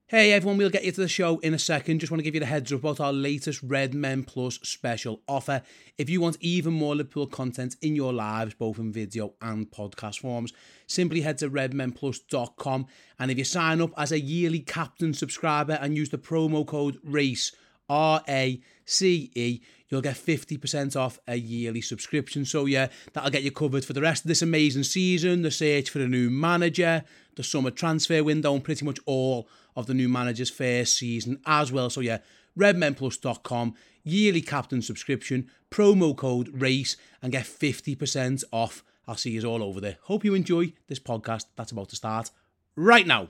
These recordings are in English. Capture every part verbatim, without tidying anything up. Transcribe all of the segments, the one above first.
Hey everyone, we'll get you to the show in a second. Just want to give you the heads up about our latest Red Men Plus special offer. If you want even more Liverpool content in your lives, both in video and podcast forms, simply head to red men plus dot com, and if you sign up as a yearly captain subscriber and use the promo code RACE, R A C E, you'll get fifty percent off a yearly subscription. So yeah, that'll get you covered for the rest of this amazing season, the search for a new manager, the summer transfer window, and pretty much all of the new manager's first season as well. So yeah, red men plus dot com, yearly captain subscription, promo code RACE, and get fifty percent off. I'll see you all over there. Hope you enjoy this podcast that's about to start right now.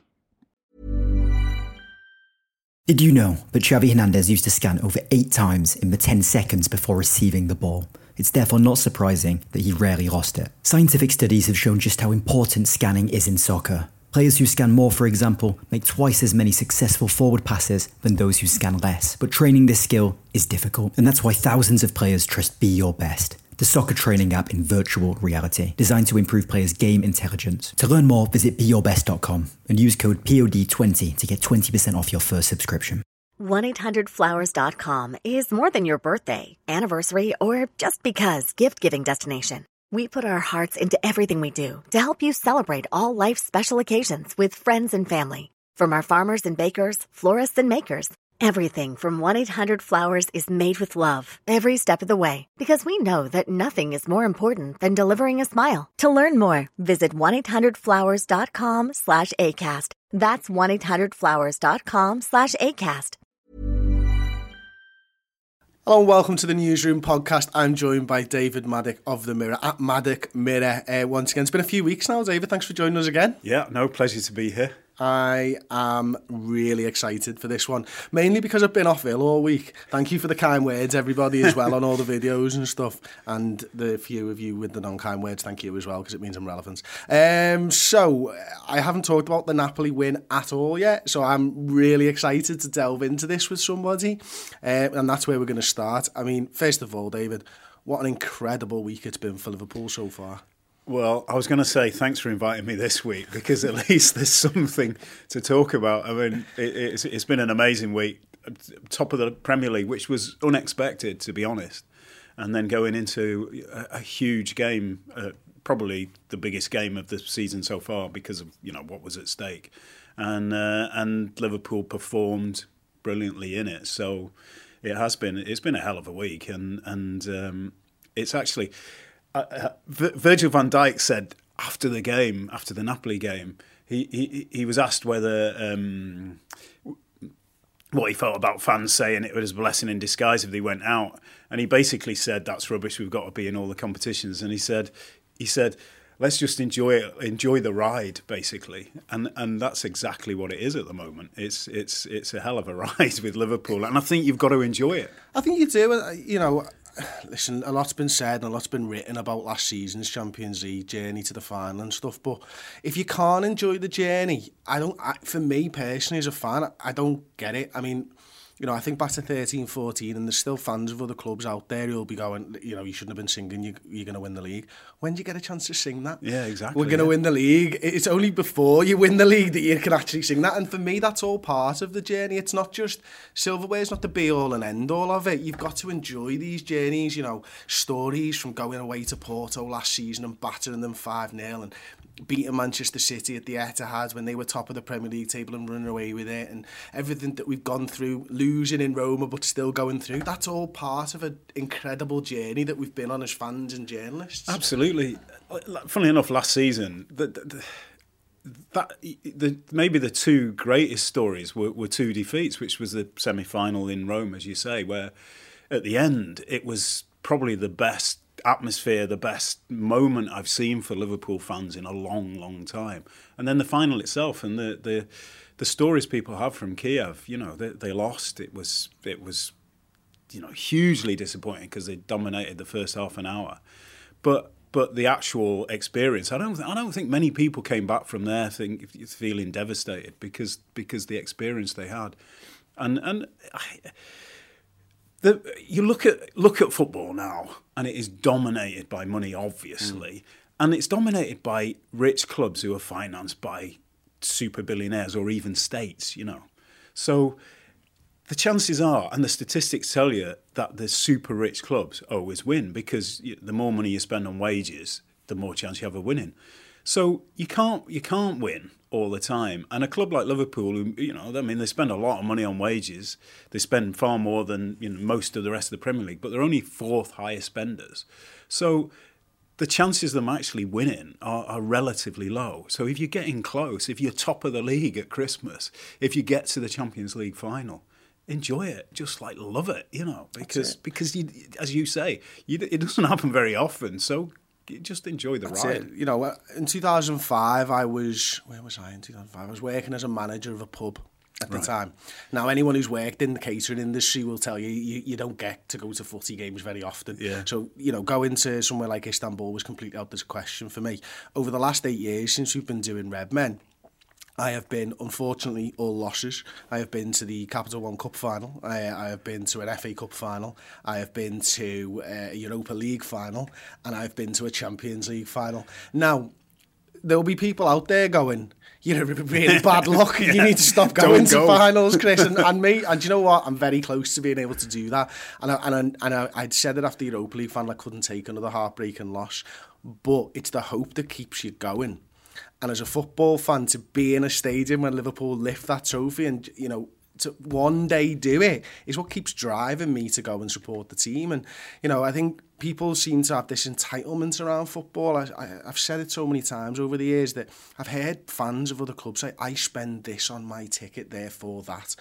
Did you know that Xavi Hernandez used to scan over eight times in the ten seconds before receiving the ball? It's therefore not surprising that he rarely lost it. Scientific studies have shown just how important scanning is in soccer. Players who scan more, for example, make twice as many successful forward passes than those who scan less. But training this skill is difficult, and that's why thousands of players trust Be Your Best, the soccer training app in virtual reality, designed to improve players' game intelligence. To learn more, visit be your best dot com and use code P O D twenty to get twenty percent off your first subscription. one eight hundred flowers dot com is more than your birthday, anniversary, or just because gift-giving destination. We put our hearts into everything we do to help you celebrate all life's special occasions with friends and family. From our farmers and bakers, florists and makers, everything from one eight hundred flowers is made with love every step of the way, because we know that nothing is more important than delivering a smile. To learn more, visit one eight hundred flowers dot com slash ACAST. That's one eight hundred flowers dot com slash ACAST. Hello and welcome to the Newsroom podcast. I'm joined by David Maddock of The Mirror, at Maddock Mirror. Uh, once again, it's been a few weeks now, David. Thanks for joining us again. Yeah, no, pleasure to be here. I am really excited for this one, mainly because I've been off ill all week. Thank you for the kind words, everybody, as well, on all the videos and stuff. And the few of you with the non-kind words, thank you as well, because it means I'm relevant. Um, so, I haven't talked about the Napoli win at all yet, so I'm really excited to delve into this with somebody. Um, and that's where we're going to start. I mean, first of all, David, what an incredible week it's been for Liverpool so far. Well, I was going to say thanks for inviting me this week, because at least there's something to talk about. I mean, it, it's, it's been an amazing week. Top of the Premier League, which was unexpected, to be honest. And then going into a, a huge game, uh, probably the biggest game of the season so far because of, you know, what was at stake. And uh, and Liverpool performed brilliantly in it. So it has been, it's been a hell of a week. And, and um, it's actually... Uh, Virgil van Dijk said after the game, after the Napoli game, he he, he was asked whether um, what he felt about fans saying it was a blessing in disguise if they went out, and he basically said that's rubbish. We've got to be in all the competitions, and he said he said let's just enjoy it, enjoy the ride, basically, and and that's exactly what it is at the moment. It's it's it's a hell of a ride with Liverpool, and I think you've got to enjoy it. I think you do. You know. Listen, a lot's been said and a lot's been written about last season's Champions League journey to the final and stuff, but if you can't enjoy the journey, I don't. I, for me personally, as a fan, I, I don't get it. I mean, you know, I think back to thirteen fourteen, and there's still fans of other clubs out there who'll be going, you know, you shouldn't have been singing, you, you're going to win the league. When do you get a chance to sing that? Yeah, exactly. We're going to yeah. win the league. It's only before you win the league that you can actually sing that. And for me, that's all part of the journey. It's not just, silverware's not the be-all and end-all of it. You've got to enjoy these journeys, you know, stories from going away to Porto last season and battering them five nil and beating Manchester City at the Etihad when they were top of the Premier League table and running away with it, and everything that we've gone through, losing in Roma but still going through, that's all part of an incredible journey that we've been on as fans and journalists. Absolutely. Funnily enough, last season, the, the, that the, maybe the two greatest stories were, were two defeats, which was the semi-final in Rome, as you say, where at the end it was probably the best atmosphere, the best moment I've seen for Liverpool fans in a long, long time. And then the final itself and the the, the stories people have from Kiev, you know, they, they lost. It was it was, you know, hugely disappointing because they dominated the first half an hour. But but the actual experience, I don't I don't think many people came back from there think, feeling devastated because because the experience they had, and and. I, The, you look at look at football now, and it is dominated by money, obviously, mm. and it's dominated by rich clubs who are financed by super billionaires or even states, you know. So the chances are, and the statistics tell you, that the super rich clubs always win, because the more money you spend on wages, the more chance you have of winning. So you can't you can't win all the time. And a club like Liverpool, who, you know, I mean, they spend a lot of money on wages. They spend far more than, you know, most of the rest of the Premier League, but they're only fourth highest spenders. So the chances of them actually winning are, are relatively low. So if you're getting close, if you're top of the league at Christmas, if you get to the Champions League final, enjoy it, just like love it, you know, because because you, as you say, you, it doesn't happen very often. So just enjoy the That's ride. It. You know, in two thousand five, I was where was I in two thousand five? I was working as a manager of a pub at the Right. time. Now, anyone who's worked in the catering industry will tell you, you you don't get to go to footy games very often. Yeah. So, you know, going to somewhere like Istanbul was completely out of the question for me. Over the last eight years since we've been doing Red Men, I have been, unfortunately, all losses. I have been to the Capital One Cup final. I, I have been to an F A Cup final. I have been to a Europa League final. And I've been to a Champions League final. Now, there'll be people out there going, you're really bad luck. Yeah. You need to stop going Don't to go. finals, Chris. And, and me, and do you know what? I'm very close to being able to do that. And, I, and, I, and I, I'd said it after the Europa League final, I couldn't take another heartbreaking loss. But it's the hope that keeps you going. And as a football fan, to be in a stadium when Liverpool lift that trophy and, you know, to one day do it is what keeps driving me to go and support the team. And, you know, I think people seem to have this entitlement around football. I, I, I've said it so many times over the years that I've heard fans of other clubs say, I spend this on my ticket, therefore that.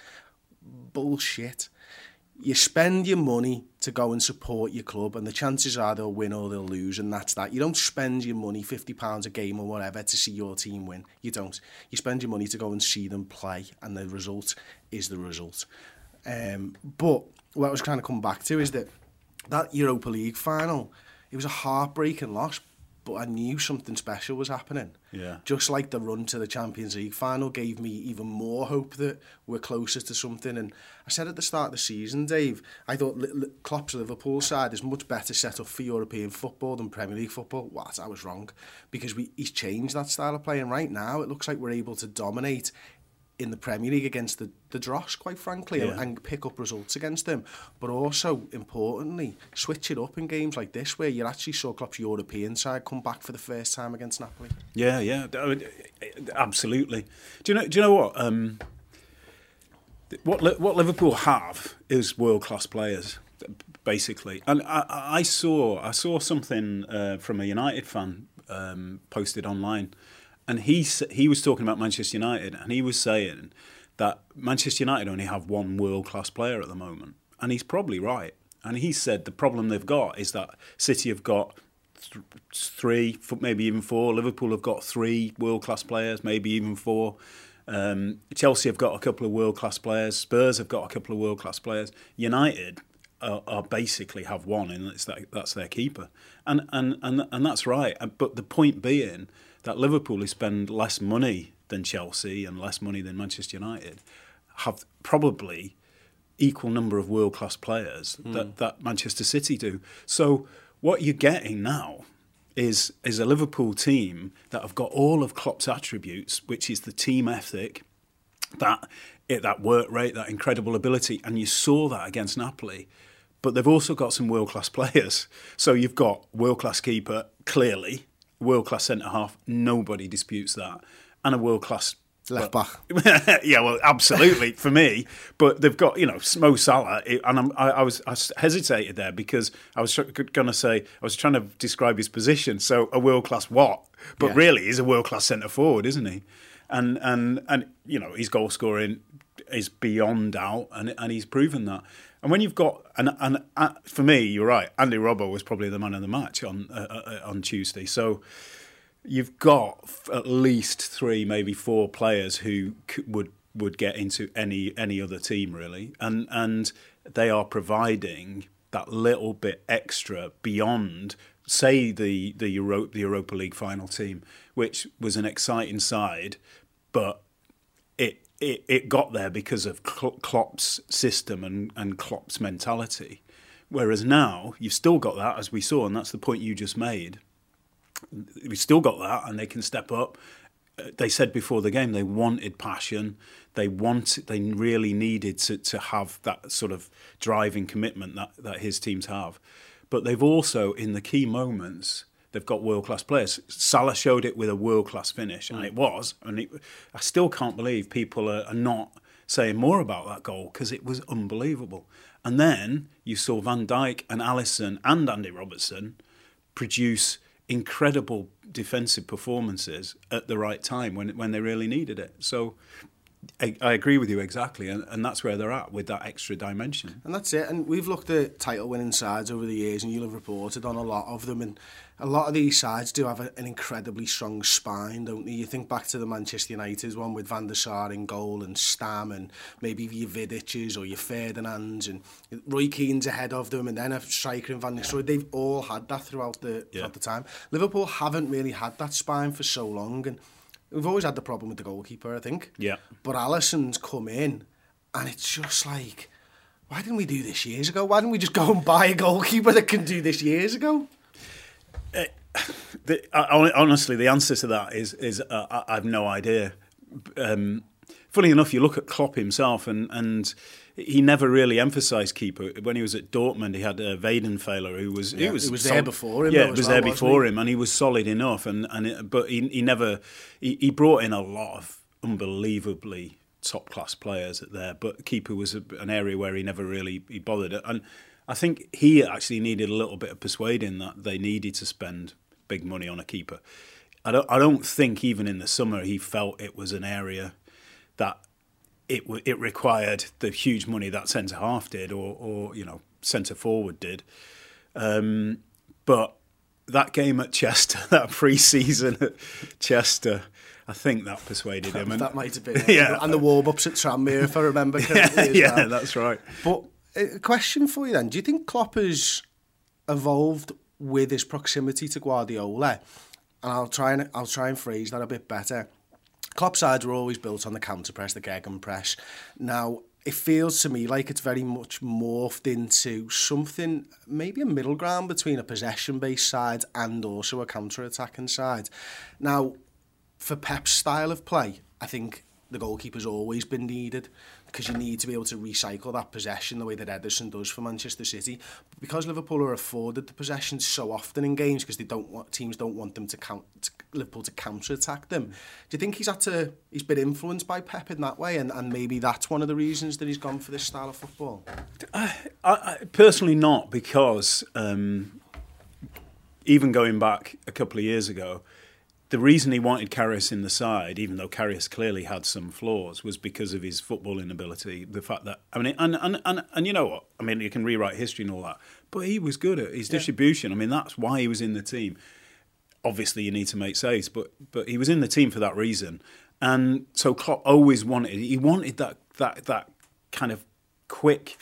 Bullshit. You spend your money to go and support your club, and the chances are they'll win or they'll lose, and that's that. You don't spend your money, fifty pounds a game or whatever, to see your team win. You don't. You spend your money to go and see them play, and the result is the result. Um, but what I was trying to come back to is that that Europa League final, it was a heartbreaking loss, but I knew something special was happening. Yeah. Just like the run to the Champions League final gave me even more hope that we're closer to something. And I said at the start of the season, Dave, I thought Li- Li- Klopp's Liverpool side is much better set up for European football than Premier League football. What? I was wrong. Because we he's changed that style of play. And right now, it looks like we're able to dominate in the Premier League against the, the dross, quite frankly, Yeah. and, and pick up results against them. But also, importantly, switch it up in games like this where you actually saw Klopp's European side come back for the first time against Napoli. Yeah, yeah, I mean, absolutely. Do you know? Do you know what? Um, what Li- what Liverpool have is world class players, basically. And I, I saw I saw something uh, from a United fan um, posted online, and he s- he was talking about Manchester United, and he was saying that Manchester United only have one world class player at the moment, and he's probably right. And he said the problem they've got is that City have got th- three, maybe even four. Liverpool have got three world-class players, maybe even four. Um, Chelsea have got a couple of world-class players. Spurs have got a couple of world-class players. United are, are basically have one, and it's that, that's their keeper. And, and and and that's right. But the point being that Liverpool, who spend less money than Chelsea and less money than Manchester United, have probably equal number of world-class players mm. that, that Manchester City do. So what you're getting now is is a Liverpool team that have got all of Klopp's attributes, which is the team ethic, that it, that work rate, that incredible ability, and you saw that against Napoli. But they've also got some world-class players. So you've got world-class keeper, clearly, world-class centre-half, nobody disputes that, and a world-class Left back. Yeah, well, absolutely for me. But they've got, you know, Mo Salah, and I'm, I, I was I hesitated there because I was going to say I was trying to describe his position. So a world class what? But yeah. really, he's a world class centre forward, isn't he? And and and you know, his goal scoring is beyond doubt, and and he's proven that. And when you've got and and uh, for me, you're right. Andy Robbo was probably the man of the match on uh, uh, on Tuesday. So. You've got at least three, maybe four players who c- would would get into any any other team really, and and they are providing that little bit extra beyond, say, the the Euro- the Europa League final team, which was an exciting side, but it it, it got there because of Klopp's system and, and Klopp's mentality. Whereas now you've still got that, as we saw, and that's the point you just made. We've still got that, and they can step up. they said before the game they wanted passion. They want, they really needed to, to have that sort of driving commitment that, that his teams have. But they've also, in the key moments, they've got world-class players. Salah showed it with a world-class finish, and it was. And it, I still can't believe people are, are not saying more about that goal because it was unbelievable. And then you saw Van Dijk and Alisson and Andy Robertson produce incredible defensive performances at the right time when when they really needed it. So I, I agree with you exactly, and, and that's where they're at with that extra dimension. And that's it. And we've looked at title-winning sides over the years, and you'll have reported on a lot of them. And a lot of these sides do have a, an incredibly strong spine, don't they? You think back to the Manchester United one with Van der Sar in goal and Stam and maybe your Vidic's or your Ferdinands and Roy Keane's ahead of them, and then a striker in Van Nistelrooy. They've all had that throughout the, yeah. throughout the time. Liverpool haven't really had that spine for so long, and we've always had the problem with the goalkeeper, I think. Yeah. But Alisson's come in, and it's just like, why didn't we do this years ago? Why didn't we just go and buy a goalkeeper that can do this years ago? Uh, the, uh, honestly, the answer to that is is uh, I, I have no idea. Um, funny enough, you look at Klopp himself, and and he never really emphasised keeper. When he was at Dortmund, he had uh, Weidenfeller, who was yeah, he was, it was solid, there before him. Yeah, it was well, there before him, and he was solid enough. And and it, but he he never he, he brought in a lot of unbelievably top class players at there. But keeper was a, an area where he never really he bothered. And I think he actually needed a little bit of persuading that they needed to spend big money on a keeper. I don't I don't think even in the summer he felt it was an area that it it required the huge money that centre half did, or or you know centre forward did. Um, but that game at Chester, that pre-season at Chester, I think that persuaded him. And that might have been, yeah. And the warm-ups at Tranmere, if I remember correctly. yeah, well. That's right. But a question for you then: do you think Klopp has evolved with his proximity to Guardiola? And I'll try and I'll try and phrase that a bit better. Klopp sides were always built on the counter press, the gegenpress. Now, it feels to me like it's very much morphed into something, maybe a middle ground between a possession-based side and also a counter-attacking side. Now, for Pep's style of play, I think the goalkeeper's always been needed because you need to be able to recycle that possession the way that Ederson does for Manchester City. But because Liverpool are afforded the possession so often in games because they don't want teams don't want them to count to, Liverpool to counter-attack them. Do you think he's had to he's been influenced by Pep in that way, and, and maybe that's one of the reasons that he's gone for this style of football? I, I, personally not, because um, even going back a couple of years ago, the reason he wanted Karius in the side, even though Karius clearly had some flaws, was because of his footballing ability. The fact that, I mean, and and, and, and you know what? I mean, you can rewrite history and all that, but he was good at his yeah. distribution. I mean, that's why he was in the team. Obviously, you need to make saves, but but he was in the team for that reason. And so Klopp always wanted, he wanted that that that kind of quick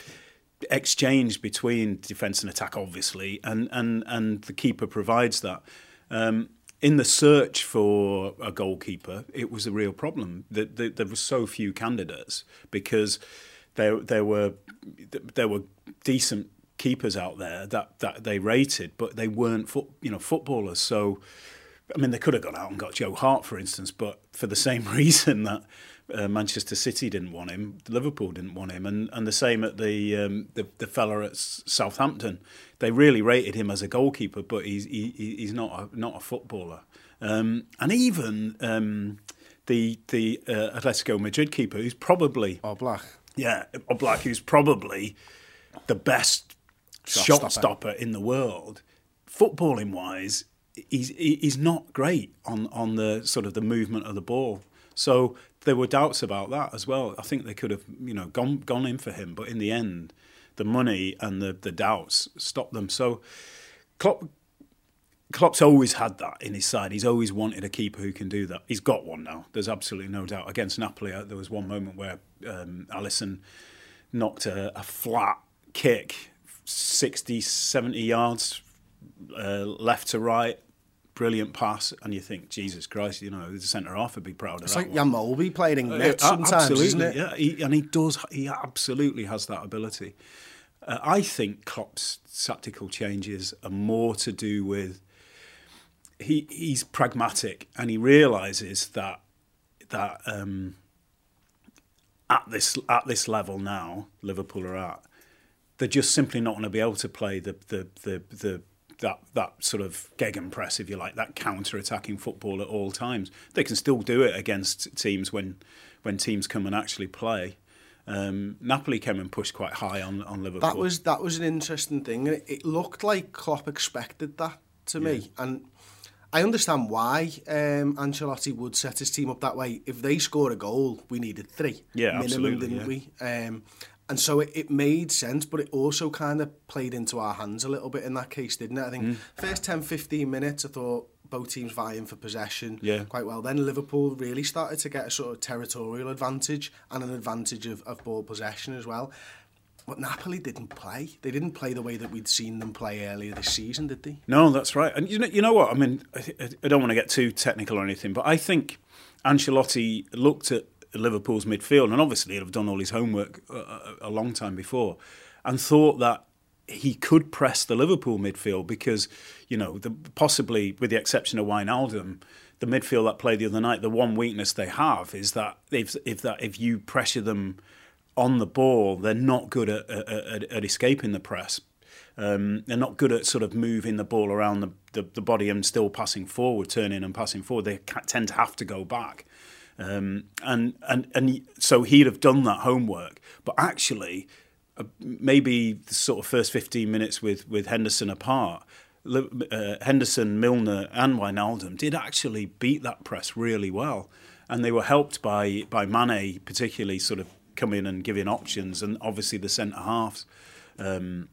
exchange between defence and attack, obviously, and and and the keeper provides that. Um, In the search for a goalkeeper, it was a real problem. The, the, there were so few candidates because there there were there were decent keepers out there that, that they rated, but they weren't foot, you know footballers. So, I mean, they could have gone out and got Joe Hart, for instance, but for the same reason that uh, Manchester City didn't want him, Liverpool didn't want him, and and the same at the um, the, the fella at Southampton. They really rated him as a goalkeeper, but he's he, he's not a, not a footballer. Um, and even um, the the uh, Atletico Madrid keeper, who's probably Oblak, yeah, Oblak, who's probably the best shot, shot stopper. stopper in the world, footballing wise, he's he's not great on on the sort of the movement of the ball. So there were doubts about that as well. I think they could have you know gone gone in for him, but in the end, the money and the, the doubts stopped them. So Klopp, Klopp's always had that in his side. He's always wanted a keeper who can do that. He's got one now. There's absolutely no doubt. Against Napoli, there was one moment where um, Alisson knocked a, a flat kick, sixty, seventy yards uh, left to right, brilliant pass, and you think, Jesus Christ, you know, the centre half would be proud of it's that. It's like Jan Molby playing in nets uh, sometimes, absolutely, isn't it? Yeah, he, and he does. He absolutely has that ability. Uh, I think Klopp's tactical changes are more to do with he he's pragmatic and he realises that that um, at this at this level now, Liverpool are at, they're just simply not going to be able to play the the the, the that that sort of gegenpress, if you like, that counter-attacking football at all times. They can still do it against teams when when teams come and actually play. Um, Napoli came and pushed quite high on, on Liverpool. That was that was an interesting thing. It, it looked like Klopp expected that to me, yeah. And I understand why um, Ancelotti would set his team up that way. If they scored a goal, we needed three, yeah, minimum, didn't yeah. we? Um, and so it, it made sense, but it also kind of played into our hands a little bit in that case, didn't it? I think mm. first ten, fifteen minutes, I thought both teams vying for possession yeah. quite well. Then Liverpool really started to get a sort of territorial advantage and an advantage of, of ball possession as well. But Napoli didn't play. They didn't play the way that we'd seen them play earlier this season, did they? No, that's right. And you know, you know what? I mean, I, I don't want to get too technical or anything, but I think Ancelotti looked at Liverpool's midfield, and obviously he'd have done all his homework a, a long time before, and thought that he could press the Liverpool midfield because, you know, the, possibly with the exception of Wijnaldum, the midfield that played the other night, the one weakness they have is that if if that if you pressure them on the ball, they're not good at, at, at escaping the press. Um, they're not good at sort of moving the ball around the, the, the body and still passing forward, turning and passing forward. They tend to have to go back. Um, and, and, and so he'd have done that homework. But actually, uh, maybe the sort of first fifteen minutes with, with Henderson apart, uh, Henderson, Milner and Wijnaldum did actually beat that press really well. And they were helped by, by Mane, particularly sort of come in and giving options, and obviously the centre halves. Um,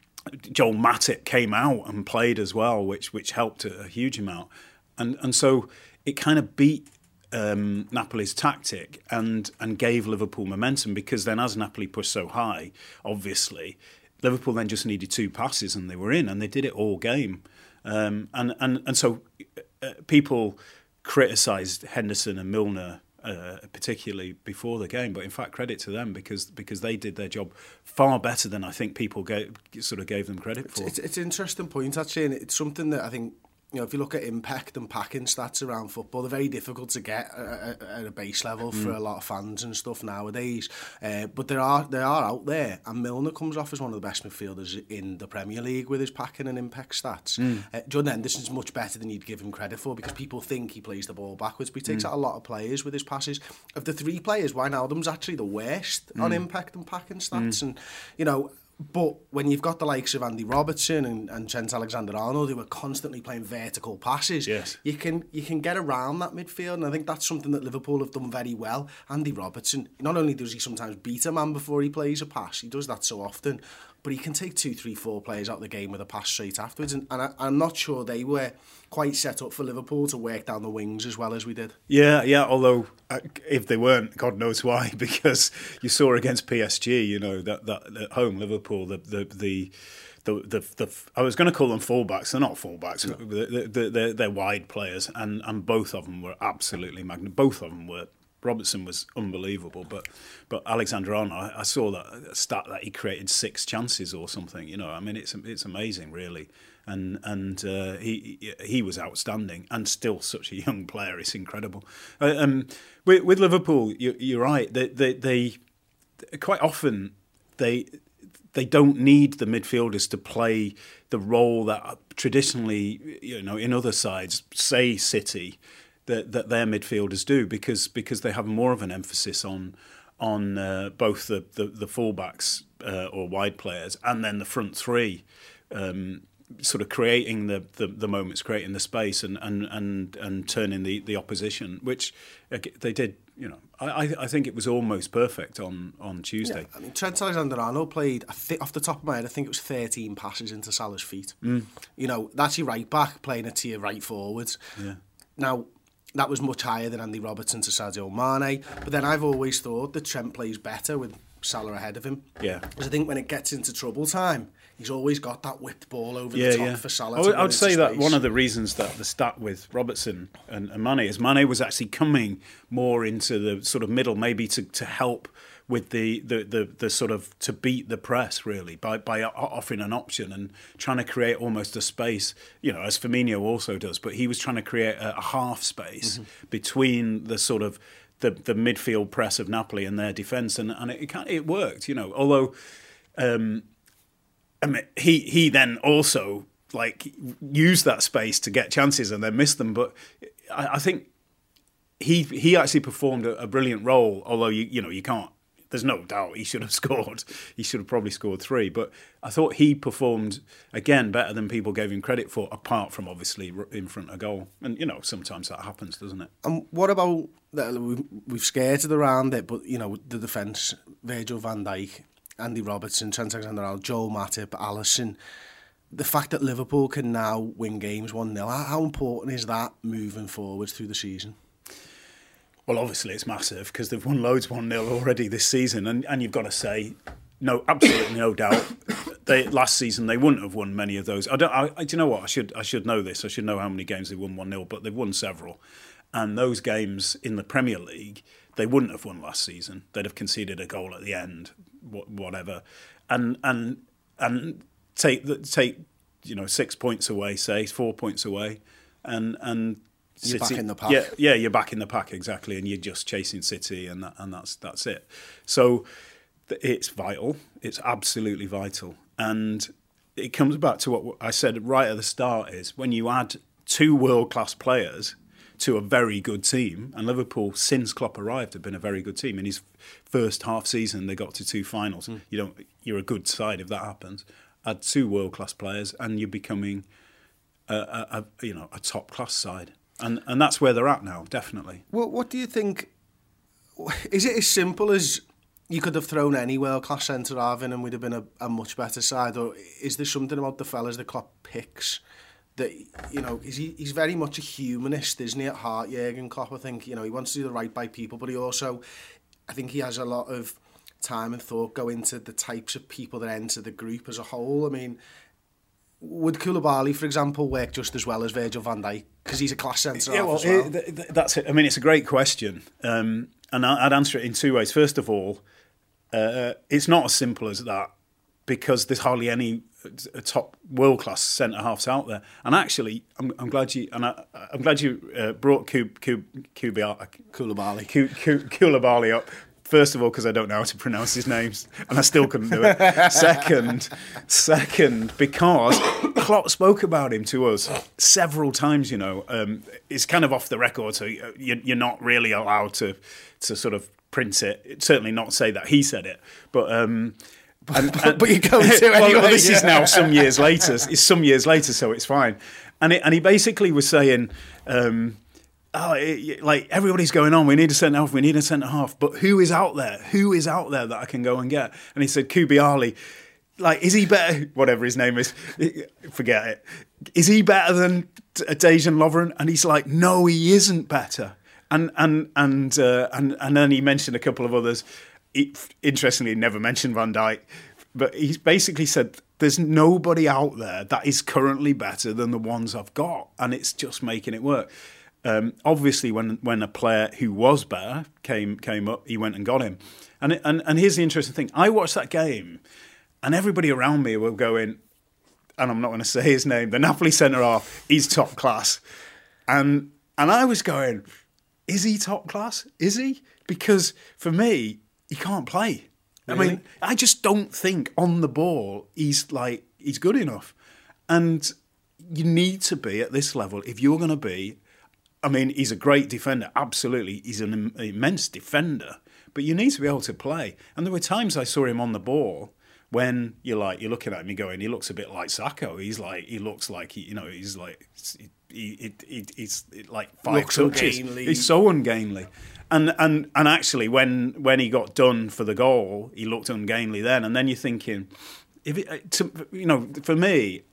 Joel Matip came out and played as well, which which helped a, a huge amount, and and so it kind of beat um, Napoli's tactic and and gave Liverpool momentum, because then as Napoli pushed so high, obviously Liverpool then just needed two passes and they were in, and they did it all game, um, and and and so uh, people criticised Henderson and Milner. Uh, particularly before the game, but in fact credit to them because because they did their job far better than I think people gave, sort of gave them credit for. It's, it's, it's an interesting point actually, and it's something that I think, you know, if you look at impact and packing stats around football, they're very difficult to get at, at a base level for mm. a lot of fans and stuff nowadays. Uh, but there are they are out there, and Milner comes off as one of the best midfielders in the Premier League with his packing and impact stats. Mm. Uh, Jordan Henderson's much better than you'd give him credit for, because people think he plays the ball backwards, but he takes mm. out a lot of players with his passes. Of the three players, Wijnaldum's actually the worst mm. on impact and packing stats, mm. and you know. But when you've got the likes of Andy Robertson and, and Trent Alexander-Arnold, who are constantly playing vertical passes, yes. you can you can get around that midfield, and I think that's something that Liverpool have done very well. Andy Robertson, not only does he sometimes beat a man before he plays a pass, he does that so often, but he can take two, three, four players out of the game with a pass straight afterwards, and, and I, I'm not sure they were quite set up for Liverpool to work down the wings as well as we did. Yeah, yeah, although uh, if they weren't, God knows why, because you saw against P S G, you know, that, that at home, Liverpool, the the the the, the, the I was going to call them fullbacks, they're not fullbacks, no. they're, they're, they're wide players, and, and both of them were absolutely magnificent. Both of them were. Robertson was unbelievable, but but Alexander-Arnold, I, I saw that stat that he created six chances or something. You know, I mean, it's it's amazing, really, and and uh, he he was outstanding, and still such a young player. It's incredible. Uh, um, with, with Liverpool, you, you're right. They, they they quite often they they don't need the midfielders to play the role that traditionally, you know, in other sides, say City. That, that their midfielders do, because because they have more of an emphasis on on uh, both the the, the fullbacks uh, or wide players, and then the front three, um, sort of creating the, the, the moments, creating the space, and and and, and turning the, the opposition, which they did. You know, I I think it was almost perfect on, on Tuesday. Yeah, I mean, Trent Alexander-Arnold played, I think, off the top of my head, I think it was thirteen passes into Salah's feet. Mm. You know, that's your right back playing it to your right forwards. Yeah. Now. That was much higher than Andy Robertson to Sadio Mane. But then I've always thought that Trent plays better with Salah ahead of him. Yeah. Because I think when it gets into trouble time, he's always got that whipped ball over yeah, the top yeah. for Salah. I would, to I would say space. that one of the reasons that the stat with Robertson and, and Mane is Mane was actually coming more into the sort of middle, maybe to, to help with the, the, the, the sort of to beat the press, really, by by offering an option and trying to create almost a space, you know, as Firmino also does, but he was trying to create a, a half space mm-hmm. between the sort of the the midfield press of Napoli and their defence, and and it it, it worked, you know. Although, um, I mean, he he then also like used that space to get chances and then missed them. But I, I think he he actually performed a, a brilliant role. Although you you know you can't. There's no doubt he should have scored. He should have probably scored three. But I thought he performed, again, better than people gave him credit for, apart from, obviously, in front of goal. And, you know, sometimes that happens, doesn't it? And what about, we've skirted around it, but, you know, the defence, Virgil van Dijk, Andy Robertson, Trent Alexander-Arnold, Joel Matip, Alisson, the fact that Liverpool can now win games one nil, how important is that moving forwards through the season? Well, obviously it's massive because they've won loads one nil already this season, and, and you've got to say, no, absolutely no doubt. They last season they wouldn't have won many of those. I don't. I, I, do you know what? I should I should know this. I should know how many games they won one nil, but they've won several, and those games in the Premier League they wouldn't have won last season. They'd have conceded a goal at the end, whatever, and and and take take you know six points away, say four points away, and and. You're City, back in the pack. Yeah, yeah, you're back in the pack, exactly, and you're just chasing City, and that, and that's that's it. So it's vital. It's absolutely vital, and it comes back to what I said right at the start: is when you add two world-class players to a very good team, and Liverpool since Klopp arrived have been a very good team. In his first half season, they got to two finals. Mm. You don't, you're a good side if that happens. Add two world-class players, and you're becoming a, a, a you know a top-class side. And and that's where they're at now, definitely. Well, what do you think? Is it as simple as you could have thrown any world-class centre-half in and we'd have been a, a much better side? Or is there something about the fellas that Klopp picks that, you know, is he, he's very much a humanist, isn't he, at heart, Jurgen Klopp? I think, you know, he wants to do the right by people, but he also, I think he has a lot of time and thought go into the types of people that enter the group as a whole. I mean, would Koulibaly, for example, work just as well as Virgil van Dijk? Because he's a class centre yeah, well, as well. It, that's it. I mean, it's a great question. Um, and I'd answer it in two ways. First of all, uh, it's not as simple as that because there's hardly any top world-class centre-halves out there. And actually, I'm, I'm glad you and I, I'm glad you uh, brought Koulibaly Koulibaly up. First of all, because I don't know how to pronounce his names, and I still couldn't do it. Second, second, because Klopp spoke about him to us several times. You know, um, it's kind of off the record, so you're not really allowed to to sort of print it. Certainly not say that he said it, but. Um, and, and, but you go to it anyway. Well, this yeah. is now some years later. It's some years later, so it's fine. And it, and he basically was saying. Um, Oh, it, like everybody's going on. We need a centre half. We need a centre half. But who is out there? Who is out there that I can go and get? And he said, Koulibaly. Like, is he better? Whatever his name is, forget it. Is he better than Dejan Lovren? And he's like, no, he isn't better. And and and uh, and and then he mentioned a couple of others. He, interestingly, he never mentioned Van Dijk, but he basically said, there's nobody out there that is currently better than the ones I've got, and it's just making it work. Um, obviously, when when a player who was better came came up, he went and got him. And and and here's the interesting thing: I watched that game, and everybody around me were going, and I'm not going to say his name, the Napoli centre half, he's top class, and and I was going, is he top class? Is he? Because for me, he can't play. Really? I mean, I just don't think on the ball he's like he's good enough, and you need to be at this level if you're going to be. I mean, he's a great defender, absolutely. He's an im- immense defender, but you need to be able to play. And there were times I saw him on the ball when you're like, you're looking at him, you're going, he looks a bit like Sacco. He's like, he looks like he, you know, he's like, he, he, he he's like five looks touches. Ungainly. He's so ungainly. And and and actually, when when he got done for the goal, he looked ungainly then. And then you're thinking, if it, to, you know, for me.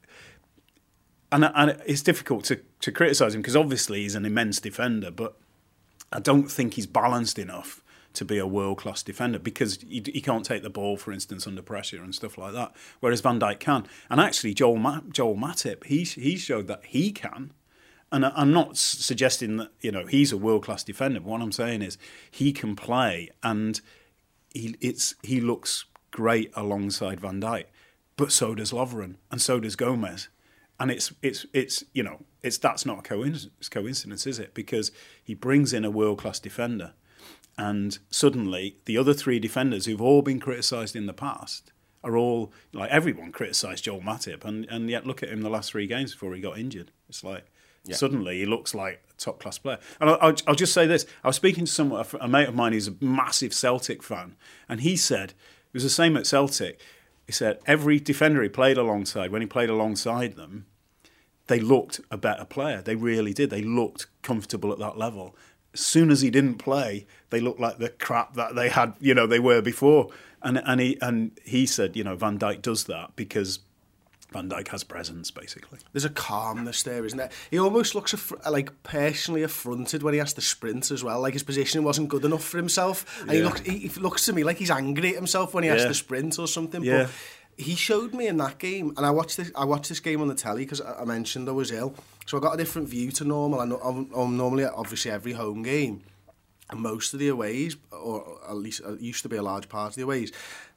And, and it's difficult to, to criticise him because obviously he's an immense defender, but I don't think he's balanced enough to be a world-class defender because he, he can't take the ball, for instance, under pressure and stuff like that, whereas Van Dijk can. And actually, Joel Ma- Joel Matip, he he showed that he can. And I'm not suggesting that you know he's a world-class defender, but what I'm saying is he can play and he it's he looks great alongside Van Dijk, but so does Lovren and so does Gomez. And it's it's it's you know it's that's not a coincidence, coincidence, is it? Because he brings in a world class defender, And suddenly, the other three defenders who've all been criticised in the past are all, like everyone criticised Joel Matip, and, and yet look at him the last three games before he got injured. It's like, yeah. Suddenly he looks like a top-class player. And I'll, I'll, I'll just say this. I was speaking to someone, a mate of mine who's a massive Celtic fan, and he said, it was the same at Celtic, he said every defender he played alongside, when he played alongside them, they looked a better player. They really did. They looked comfortable at that level. As soon as he didn't play, they looked like the crap that they had, you know, they were before. And and he and he said, you know, Van Dijk does that because Van Dijk has presence, basically. There's a calmness there, isn't there? He almost looks aff- like personally affronted when he has to sprint as well. Like his position wasn't good enough for himself, and yeah. he looks he, he looks to me like he's angry at himself when he yeah. has to sprint or something. Yeah. But he showed me in that game, and I watched this. I watched this game on the telly because I mentioned I was ill, so I got a different view to normal. I know, I'm, I'm normally at obviously every home game, and most of the aways, or at least it used to be a large part of the aways,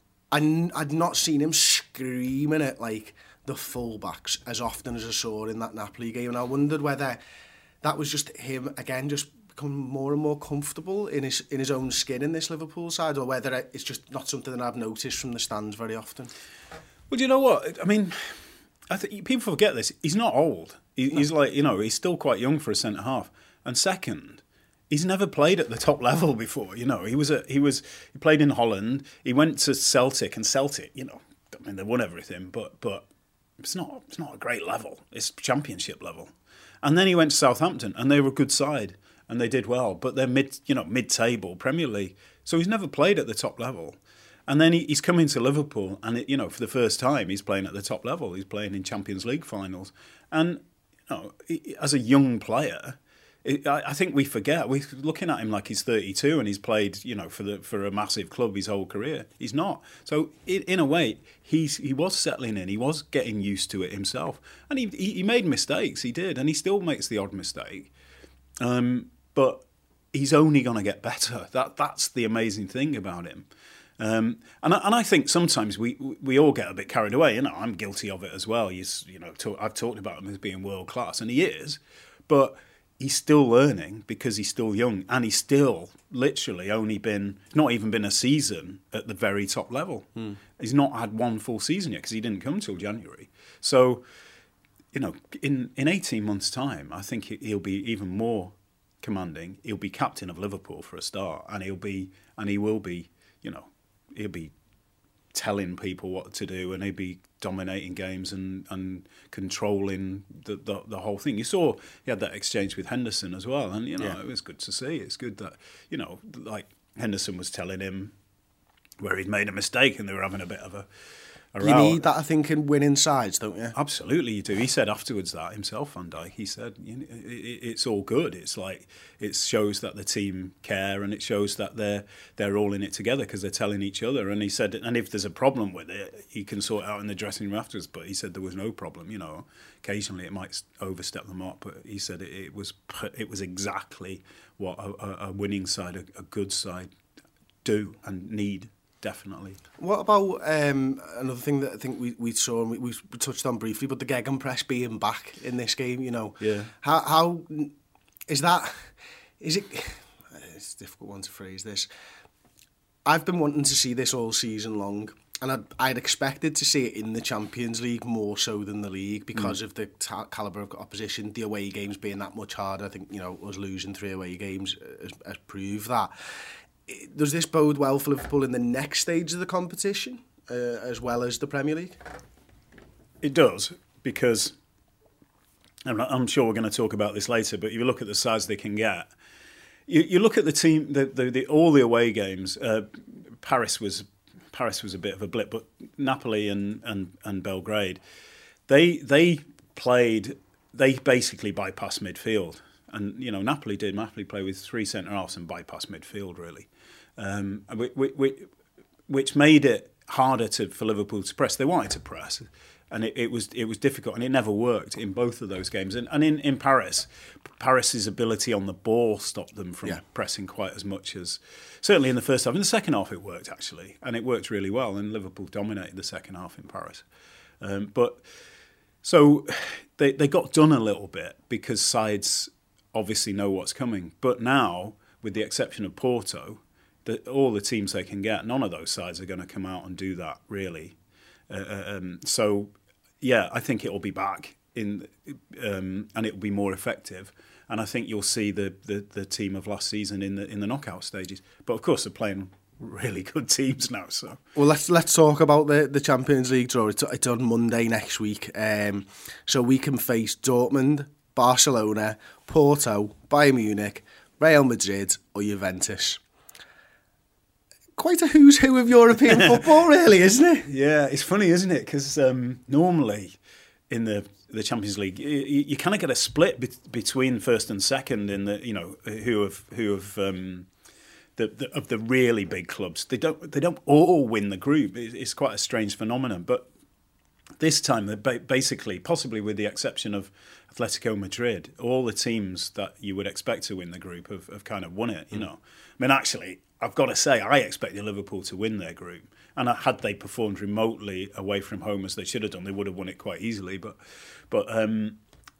and I'd not seen him screaming at like the fullbacks as often as I saw in that Napoli game, and I wondered whether that was just him again, just becoming more and more comfortable in his in his own skin in this Liverpool side, or whether it's just not something that I've noticed from the stands very often. Well, do you know what? I mean, I think people forget this. He's not old. He, no. He's like, you know, he's still quite young for a centre half. And second, he's never played at the top level before. You know, he was a, he was he played in Holland. He went to Celtic, and Celtic, you know, I mean, they won everything, but but it's not it's not a great level. It's Championship level. And then he went to Southampton, and they were a good side, and they did well. But they're mid, you know, mid-table Premier League. So he's never played at the top level. And then he, he's coming to Liverpool, and it, you know, for the first time, he's playing at the top level. He's playing in Champions League finals, and you know, he, as a young player, it, I, I think we forget. We're looking at him like he's thirty-two, and he's played, you know, for the for a massive club his whole career. He's not. So in, in a way, he's he was settling in. He was getting used to it himself, and he he, he made mistakes. He did, and he still makes the odd mistake. Um, but he's only going to get better. That that's the amazing thing about him. Um, and, I, and I think sometimes we we all get a bit carried away. You know, I'm guilty of it as well. He's, you know, talk, I've talked about him as being world class, and he is, but he's still learning because he's still young, and he's still literally only been not even been a season at the very top level. Hmm. He's not had one full season yet because he didn't come till January. So, you know, in in eighteen months' time, I think he'll be even more commanding. He'll be captain of Liverpool for a start, and he'll be and he will be, you know. He'll be telling people what to do, and he'll be dominating games and, and controlling the, the the whole thing. You saw he had that exchange with Henderson as well, and you know yeah. it was good to see. It's good that, you know, like Henderson was telling him where he'd made a mistake, and they were having a bit of a. a you need that, I think, in winning sides, don't you? Absolutely, you do. He said afterwards that himself, Van Dijk. He said, you know, it, it, it's all good. It's like it shows that the team care, and it shows that they're they're all in it together because they're telling each other. And he said, and if there's a problem with it, he can sort it out in the dressing room afterwards. But he said there was no problem. You know, occasionally it might overstep the mark, but he said it, it was it was exactly what a, a winning side, a, a good side, do and need. Definitely. What about um, another thing that I think we, we saw and we, we touched on briefly, but the Gegenpress being back in this game, you know. Yeah. How, how is that, is it, it's a difficult one to phrase this. I've been wanting to see this all season long, and I'd, I'd expected to see it in the Champions League more so than the league because mm. of the ta- calibre of opposition, the away games being that much harder. I think, you know, us losing three away games has, has proved that. Does this bode well for Liverpool in the next stage of the competition, uh, as well as the Premier League? It does, because I'm, not, I'm sure we're going to talk about this later, but if you look at the sides they can get, you, you look at the team, the, the, the, all the away games. Uh, Paris was Paris was a bit of a blip, but Napoli and, and, and Belgrade, they they played, they basically bypassed midfield. And, you know, Napoli did. Napoli played with three centre-halves and bypassed midfield, really, um, which, which made it harder to, for Liverpool to press. They wanted to press, and it, it was it was difficult, and it never worked in both of those games. And, and in, in Paris, Paris's ability on the ball stopped them from yeah. pressing quite as much as, certainly in the first half. In the second half, it worked, actually, and it worked really well, and Liverpool dominated the second half in Paris. Um, but, so, they, they got done a little bit because sides obviously know what's coming. But now, with the exception of Porto, the, all the teams they can get, none of those sides are going to come out and do that, really. Uh, um, so, yeah, I think it will be back in, um, and it will be more effective. And I think you'll see the, the, the team of last season in the in the knockout stages. But of course, they're playing really good teams now. So, well, let's let's talk about the, the Champions League draw. It's, it's on Monday next week, um, so we can face Dortmund, Barcelona, Porto, Bayern Munich, Real Madrid, or Juventus. Quite a who's who of European football, really, isn't it? Yeah, it's funny, isn't it? Because um, normally in the the Champions League, you, you kind of get a split be- between first and second in the you know who have who have um, the, the of the really big clubs. They don't they don't all win the group. It's quite a strange phenomenon. But this time, they basically, possibly with the exception of Atletico Madrid, all the teams that you would expect to win the group have, have kind of won it. You know, I mean, actually, I've got to say, I expected Liverpool to win their group. And had they performed remotely away from home as they should have done, they would have won it quite easily. But but um,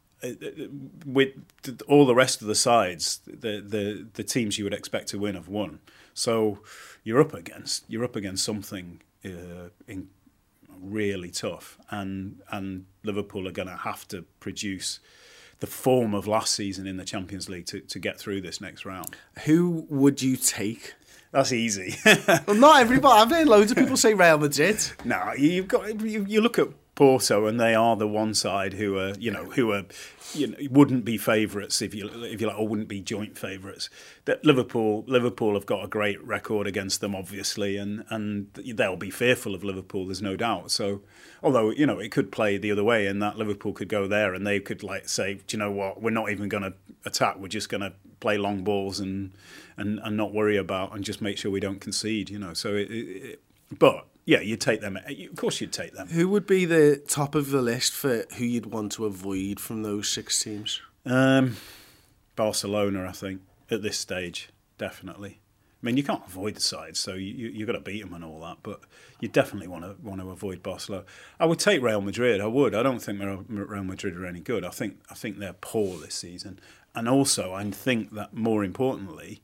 with all the rest of the sides, the, the the teams you would expect to win have won. So you're up against you're up against something uh, in really tough, and and Liverpool are going to have to produce the form of last season in the Champions League to, to get through this next round. Who would you take? That's easy. Well, not everybody. I've heard loads of people say Real Madrid. No, you've got you, you look at Porto, and they are the one side who are you know who are you know wouldn't be favourites if you if you like, or wouldn't be joint favourites. That Liverpool Liverpool have got a great record against them, obviously, and and they'll be fearful of Liverpool. There's no doubt. So, although you know it could play the other way, and that Liverpool could go there, and they could like say, do you know what, we're not even going to attack. We're just going to play long balls and. And, and not worry about and just make sure we don't concede, you know. So, it, it, but yeah, you'd take them. Of course, you'd take them. Who would be the top of the list for who you'd want to avoid from those six teams? Um, Barcelona, I think, at this stage, definitely. I mean, you can't avoid the sides, so you, you, you've got to beat them and all that. But you definitely want to want to avoid Barcelona. I would take Real Madrid. I would. I don't think Real Madrid are any good. I think I think they're poor this season. And also, I think that more importantly,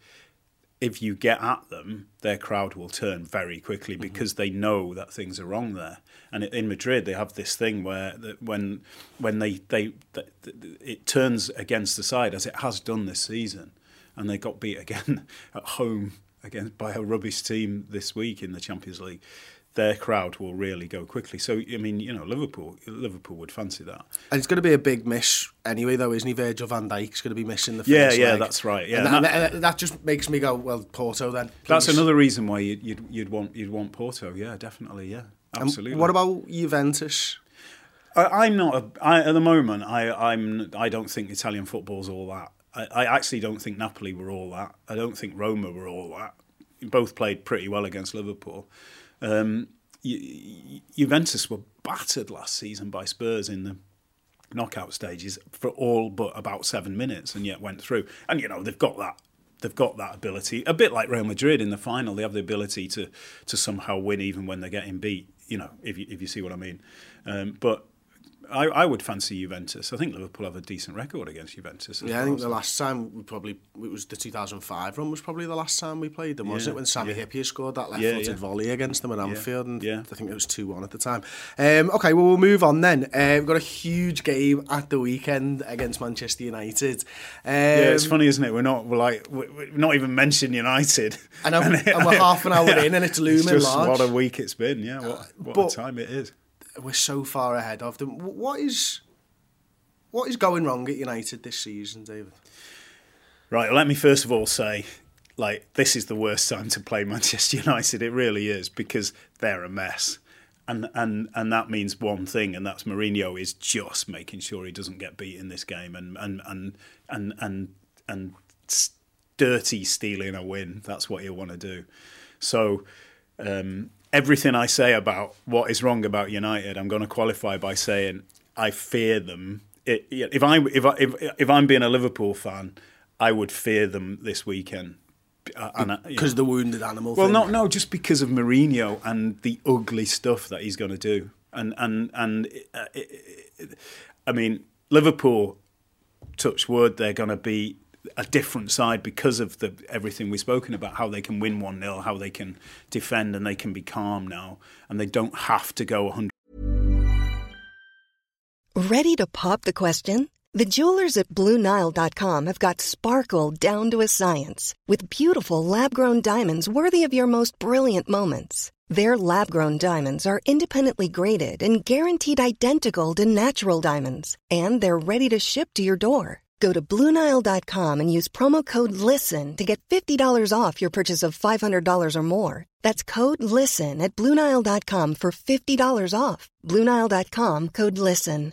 if you get at them, their crowd will turn very quickly because mm-hmm. they know that things are wrong there. And in Madrid, they have this thing where that when when they, they, they it turns against the side, as it has done this season, and they got beat again at home against by a rubbish team this week in the Champions League. Their crowd will really go quickly. So, I mean, you know, Liverpool Liverpool would fancy that. And it's going to be a big miss anyway, though, isn't he? Virgil van Dijk's going to be missing the first Yeah, yeah, leg. that's right. Yeah, and that, that, that, that just makes me go, well, Porto then. Please. That's another reason why you'd, you'd you'd want you'd want Porto. Yeah, definitely. Yeah, absolutely. And what about Juventus? I, I'm not a, I, at the moment. I I'm I don't think Italian football's all that. I, I actually don't think Napoli were all that. I don't think Roma were all that. Both played pretty well against Liverpool. Um, Ju- Juventus were battered last season by Spurs in the knockout stages for all but about seven minutes, and yet went through. And you know they've got that, they've got that ability. A bit like Real Madrid in the final, they have the ability to to somehow win even when they're getting beat. You know, if you if you see what I mean. Um, but I, I would fancy Juventus. I think Liverpool have a decent record against Juventus. Yeah, I think the last time we probably it was the two thousand five run was probably the last time we played them, yeah, wasn't it? When Sami yeah. Hyypiä scored that left-footed yeah, yeah. volley against them at Anfield, yeah. and yeah. I think it was two one at the time. Um, okay, well we'll move on then. Uh, we've got a huge game at the weekend against Manchester United. Um, yeah, it's funny, isn't it? We're not we're like we're not even mentioning United. And, and, and we're half an hour yeah. in, and it's looming it's just large. What a week it's been. Yeah, what, what but, a time it is. We're so far ahead of them. What is what is going wrong at United this season, David? Right, let me first of all say, like, this is the worst time to play Manchester United. It really is, because they're a mess. And and and that means one thing, and that's Mourinho is just making sure he doesn't get beat in this game and and and and and, and dirty stealing a win. That's what he'll want to do. So um everything I say about what is wrong about United, I'm going to qualify by saying I fear them. It, if I if I if, if I'm being a Liverpool fan, I would fear them this weekend. Because the wounded animal. Well, thing. no, no, just because of Mourinho and the ugly stuff that he's going to do, and and and uh, it, it, I mean, Liverpool, touch wood, they're going to be a different side because of the everything we've spoken about, how they can win one nil, how they can defend and they can be calm now, and they don't have to go one hundred. Ready to pop the question? The jewelers at Blue Nile dot com have got sparkle down to a science with beautiful lab-grown diamonds worthy of your most brilliant moments. Their lab-grown diamonds are independently graded and guaranteed identical to natural diamonds, and they're ready to ship to your door. Go to Blue Nile dot com and use promo code LISTEN to get fifty dollars off your purchase of five hundred dollars or more. That's code LISTEN at Blue Nile dot com for fifty dollars off. Blue Nile dot com, code LISTEN.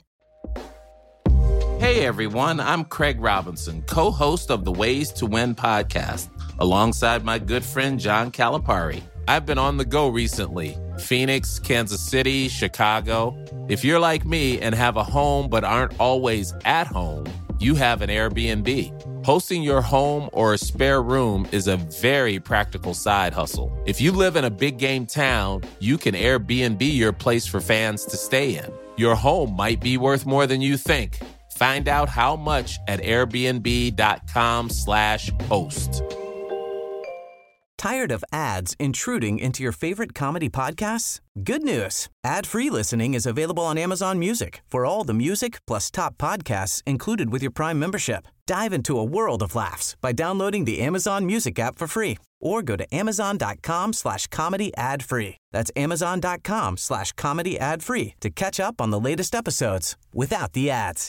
Hey everyone, I'm Craig Robinson, co-host of the Ways to Win podcast, alongside my good friend John Calipari. I've been on the go recently. Phoenix, Kansas City, Chicago. If you're like me and have a home but aren't always at home, you have an Airbnb. Hosting your home or a spare room is a very practical side hustle. If you live in a big game town, you can Airbnb your place for fans to stay in. Your home might be worth more than you think. Find out how much at airbnb.com slash host. Tired of ads intruding into your favorite comedy podcasts? Good news. Ad-free listening is available on Amazon Music for all the music plus top podcasts included with your Prime membership. Dive into a world of laughs by downloading the Amazon Music app for free or go to amazon.com slash comedy ad free. That's amazon.com slash comedy ad free to catch up on the latest episodes without the ads.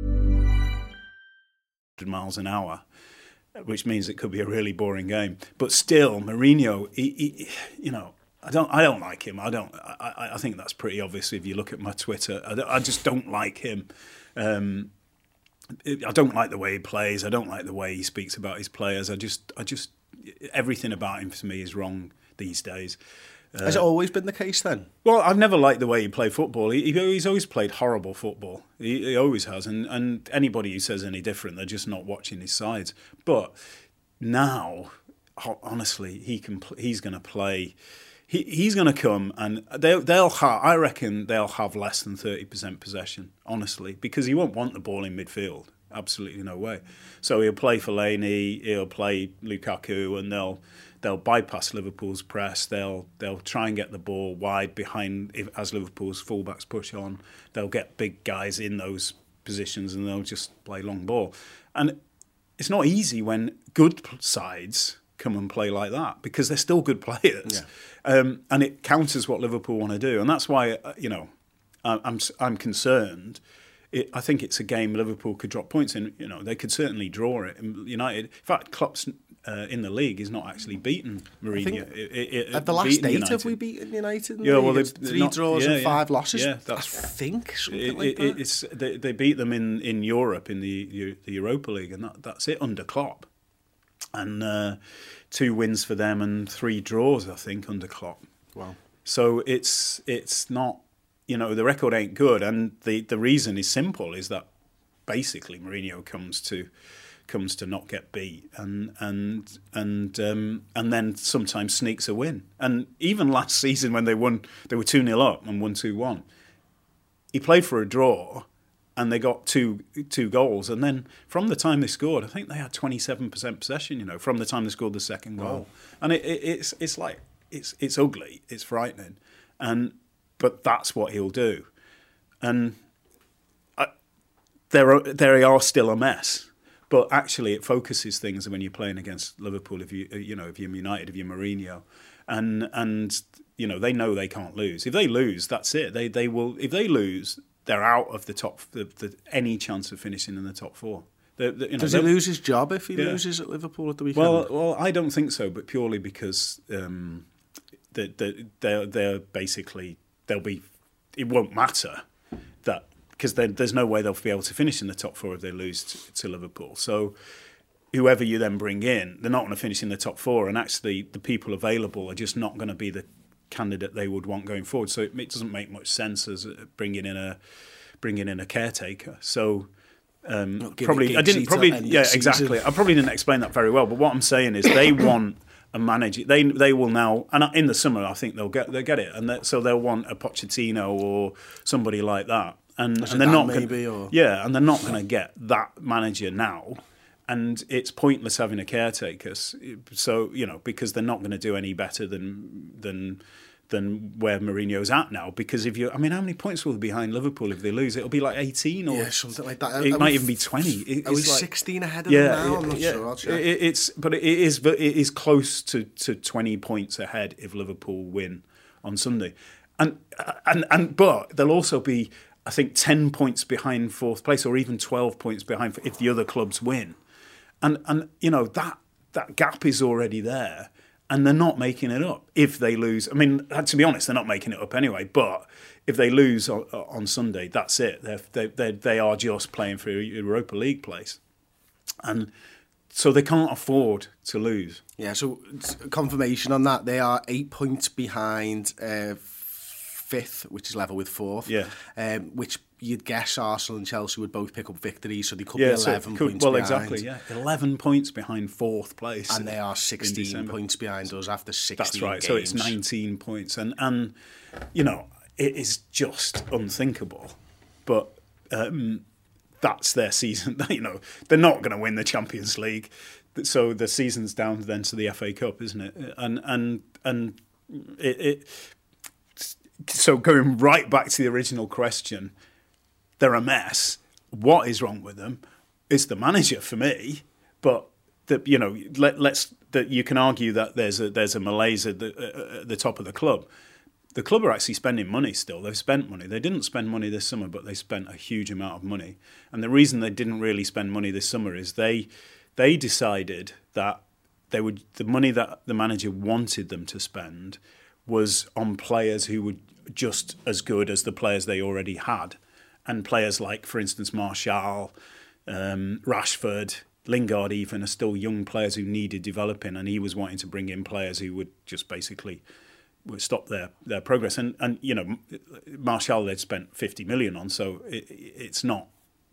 Miles an hour, which means it could be a really boring game. But still, Mourinho, he, he, you know, I don't, I don't like him. I don't. I, I think that's pretty obvious if you look at my Twitter. I, I just don't like him. Um, I don't like the way he plays. I don't like the way he speaks about his players. I just, I just, everything about him to me is wrong these days. Uh, Has it always been the case then? Well, I've never liked the way he played football. He, he's always played horrible football. He, he always has. And, and anybody who says any different, they're just not watching his sides. But now, honestly, he can. He's going to play. He, he's going to come and they'll, they'll have, I reckon they'll have less than thirty percent possession, honestly, because he won't want the ball in midfield. Absolutely no way. So he'll play Fellaini, he'll play Lukaku, and they'll they'll bypass Liverpool's press. They'll they'll try and get the ball wide behind if, as Liverpool's fullbacks push on. They'll get big guys in those positions and they'll just play long ball. And it's not easy when good sides come and play like that because they're still good players. Yeah. Um, and it counters what Liverpool want to do. And that's why, you know, I'm I'm concerned. It, I think it's a game Liverpool could drop points in. You know, they could certainly draw it. And United, in fact, Klopp's uh, in the league is not actually beaten Mourinho. It, it, it, at the last eight, United. have we beaten United? In the yeah, well, league? Three not, draws yeah, and five yeah. losses. Yeah, that's I think something it, like it, that. It's they, they beat them in, in Europe in the the Europa League, and that, that's it under Klopp. And uh, two wins for them and three draws, I think, under Klopp. Wow. So it's it's not, you know, the record ain't good, and the, the reason is simple: is that basically Mourinho comes to comes to not get beat, and and and um, and then sometimes sneaks a win. And even last season when they won, they were two nil up and won two one. He played for a draw, and they got two two goals. And then from the time they scored, I think they had twenty-seven percent possession. You know, from the time they scored the second goal, wow. and it, it, it's it's like it's it's ugly, it's frightening, and but that's what he'll do, and I, there they are still a mess. But actually, it focuses things when you're playing against Liverpool. If you you know if you're United, if you're Mourinho, and and you know they know they can't lose. If they lose, that's it. They they will. If they lose, they're out of the top. The, the, any chance of finishing in the top four. The, the, you know, Does he lose his job if he yeah. loses at Liverpool at the weekend? Well, well, I don't think so, but purely because um, the, the, they're they're basically they'll be. It won't matter that. Because there's no way they'll be able to finish in the top four if they lose to, to Liverpool. So whoever you then bring in, they're not going to finish in the top four. And actually, the people available are just not going to be the candidate they would want going forward. So it, it doesn't make much sense as bringing in a bringing in a caretaker. So um, probably I didn't probably yeah exactly. I probably didn't explain that very well. But what I'm saying is they want a manager. They they will now, and in the summer I think they'll get they'll get it, and so they'll want a Pochettino or somebody like that. And, and they're not maybe, gonna, or... yeah, and they're not going to get that manager now and it's pointless having a caretaker. So you know, because they're not going to do any better than than. than where Mourinho's at now. Because if you, I mean, how many points will be behind Liverpool if they lose? It'll be like eighteen or yeah, something like that. It are might we, even be twenty. It's are we like, sixteen ahead of yeah, them now? I'm not yeah, sure. I'll check. It, it's but it is but it is close to, to twenty points ahead if Liverpool win on Sunday, and and and but they'll also be, I think, ten points behind fourth place, or even twelve points behind if the other clubs win, and and you know that that gap is already there. And they're not making it up if they lose. I mean, to be honest, they're not making it up anyway. But if they lose on, on Sunday, that's it. They're, they they they are just playing for a Europa League place, and so they can't afford to lose. Yeah. So confirmation on that, they are eight points behind uh, fifth, which is level with fourth. Yeah. Um, which you'd guess Arsenal and Chelsea would both pick up victories, so they could yeah, be eleven so could, points well, behind. Well, exactly, yeah. eleven points behind fourth place. And they are sixteen points behind us after sixteen That's right, games. so it's nineteen points. And, and you know, it is just unthinkable. But um, that's their season. You know, they're not going to win the Champions League. So the season's down then to the F A Cup, isn't it? And, and, and it... it so going right back to the original question, they're a mess. What is wrong with them? It's the manager for me. But the, you know, let, let's that you can argue that there's a there's a malaise at the, uh, at the top of the club. The club are actually spending money still. They've spent money. They didn't spend money this summer, but they spent a huge amount of money. And the reason they didn't really spend money this summer is they they decided that they would the money that the manager wanted them to spend was on players who were just as good as the players they already had. And players like, for instance, Martial, um, Rashford, Lingard even are still young players who needed developing, and he was wanting to bring in players who would just basically would stop their, their progress. And, and, you know, Martial they'd spent fifty million on, so it, it's not...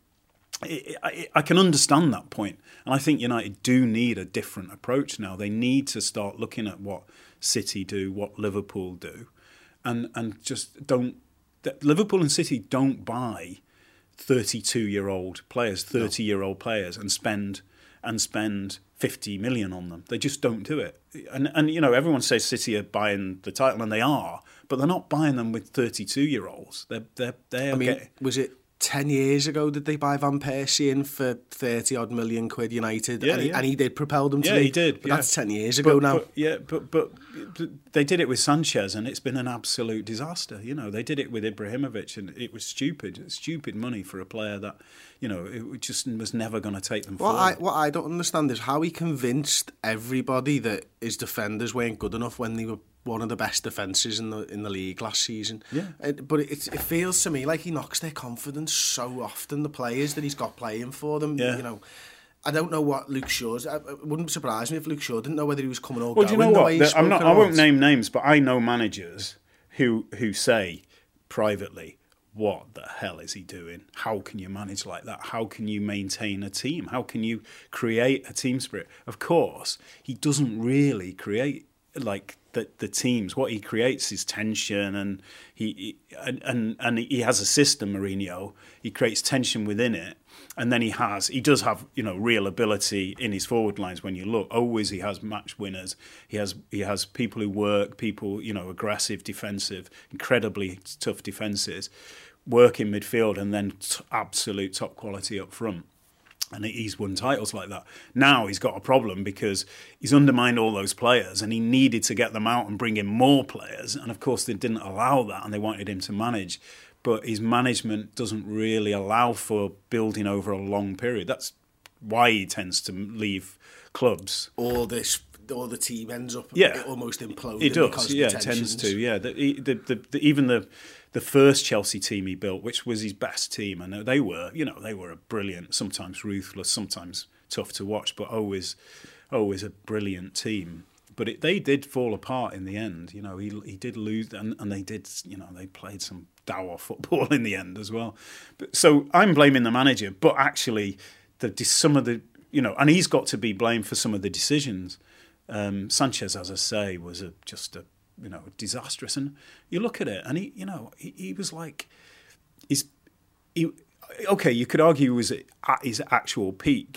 It, I, I can understand that point. And I think United do need a different approach now. They need to start looking at what City do, what Liverpool do, and and just don't... Liverpool and City don't buy thirty-two-year-old players, thirty-year-old players, and spend and spend fifty million on them. They just don't do it. And and you know, everyone says City are buying the title, and they are, but they're not buying them with thirty-two-year-olds. They're they're they're. I mean, getting... was it ten years ago did they buy Van Persie in for thirty odd million quid United? Yeah, and, he, yeah. and he did propel them to yeah, the, he did. But yeah. that's ten years ago but, now. But, yeah, but, but but they did it with Sanchez, and it's been an absolute disaster. You know, they did it with Ibrahimovic, and it was stupid. Stupid money for a player that, you know, it just was never going to take them What forward. I, what I don't understand is how he convinced everybody that his defenders weren't good enough when they were one of the best defences in the in the league last season. Yeah. It, but it, it feels to me like he knocks their confidence so often, the players that he's got playing for them. Yeah. You know, I don't know what Luke Shaw's... It wouldn't surprise me if Luke Shaw didn't know whether he was coming or Well, going. do you know the what? way he The- I'm not, spoke I won't about. name names, but I know managers who who say privately, what the hell is he doing? How can you manage like that? How can you maintain a team? How can you create a team spirit? Of course, he doesn't really create like the the teams. What he creates is tension, and he, he and, and and he has a system. Mourinho, he creates tension within it, and then he has he does have you know real ability in his forward lines. When you look, always he has match winners. He has he has people who work, people you know aggressive, defensive, incredibly tough defences, work in midfield, and then t- absolute top quality up front. And he's won titles like that. Now he's got a problem because he's undermined all those players, and he needed to get them out and bring in more players. And of course, they didn't allow that, and they wanted him to manage. But his management doesn't really allow for building over a long period. That's why he tends to leave clubs. Or this, or the team ends up Yeah. almost imploding. It does, because of yeah, the it tends tensions. to, yeah. The, the, the, the, even the the first Chelsea team he built, which was his best team, and they were, you know, they were a brilliant, sometimes ruthless, sometimes tough to watch, but always, always a brilliant team. But it, they did fall apart in the end. You know, he he did lose, and, and they did, you know, they played some dour football in the end as well. But, so I'm blaming the manager, but actually, the some of the, you know, and he's got to be blamed for some of the decisions. Um, Sanchez, as I say, was a, just a you know disastrous. And you look at it, and he, you know, he, he was like, he's, he, okay, you could argue he was at his actual peak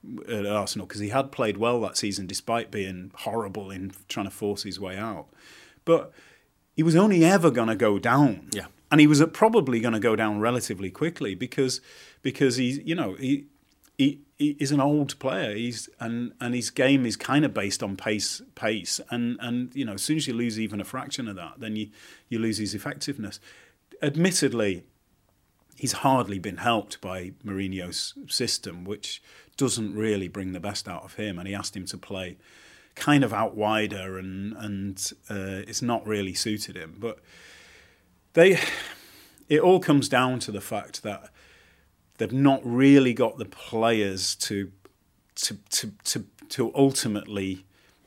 at Arsenal because he had played well that season despite being horrible in trying to force his way out. But he was only ever going to go down. Yeah. And he was probably going to go down relatively quickly because because he's, you know, he he, he is an old player. He's and, and his game is kind of based on pace pace and, and you know, as soon as you lose even a fraction of that, then you, you lose his effectiveness. Admittedly, he's hardly been helped by Mourinho's system, which doesn't really bring the best out of him. And he asked him to play kind of out wider, and and uh, it's not really suited him. But they, it all comes down to the fact that they've not really got the players to to to to, to ultimately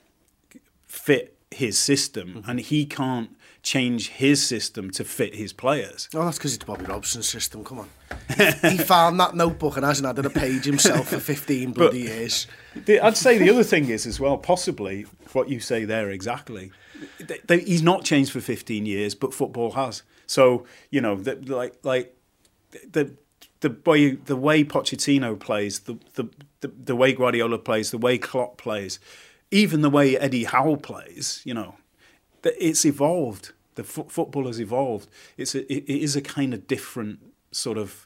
fit his system, mm-hmm. and he can't change his system to fit his players. Oh, that's because it's Bobby Robson's system, come on. He found that notebook and hasn't added a page himself for fifteen bloody but years. The, I'd say the other thing is as well, possibly, what you say there exactly, they, they, he's not changed for fifteen years, but football has. So, you know, the, like like the the way the way Pochettino plays, the, the the the way Guardiola plays, the way Klopp plays, even the way Eddie Howe plays, you know, it's evolved. The f- football has evolved. It's a, it, it is a kind of different sort of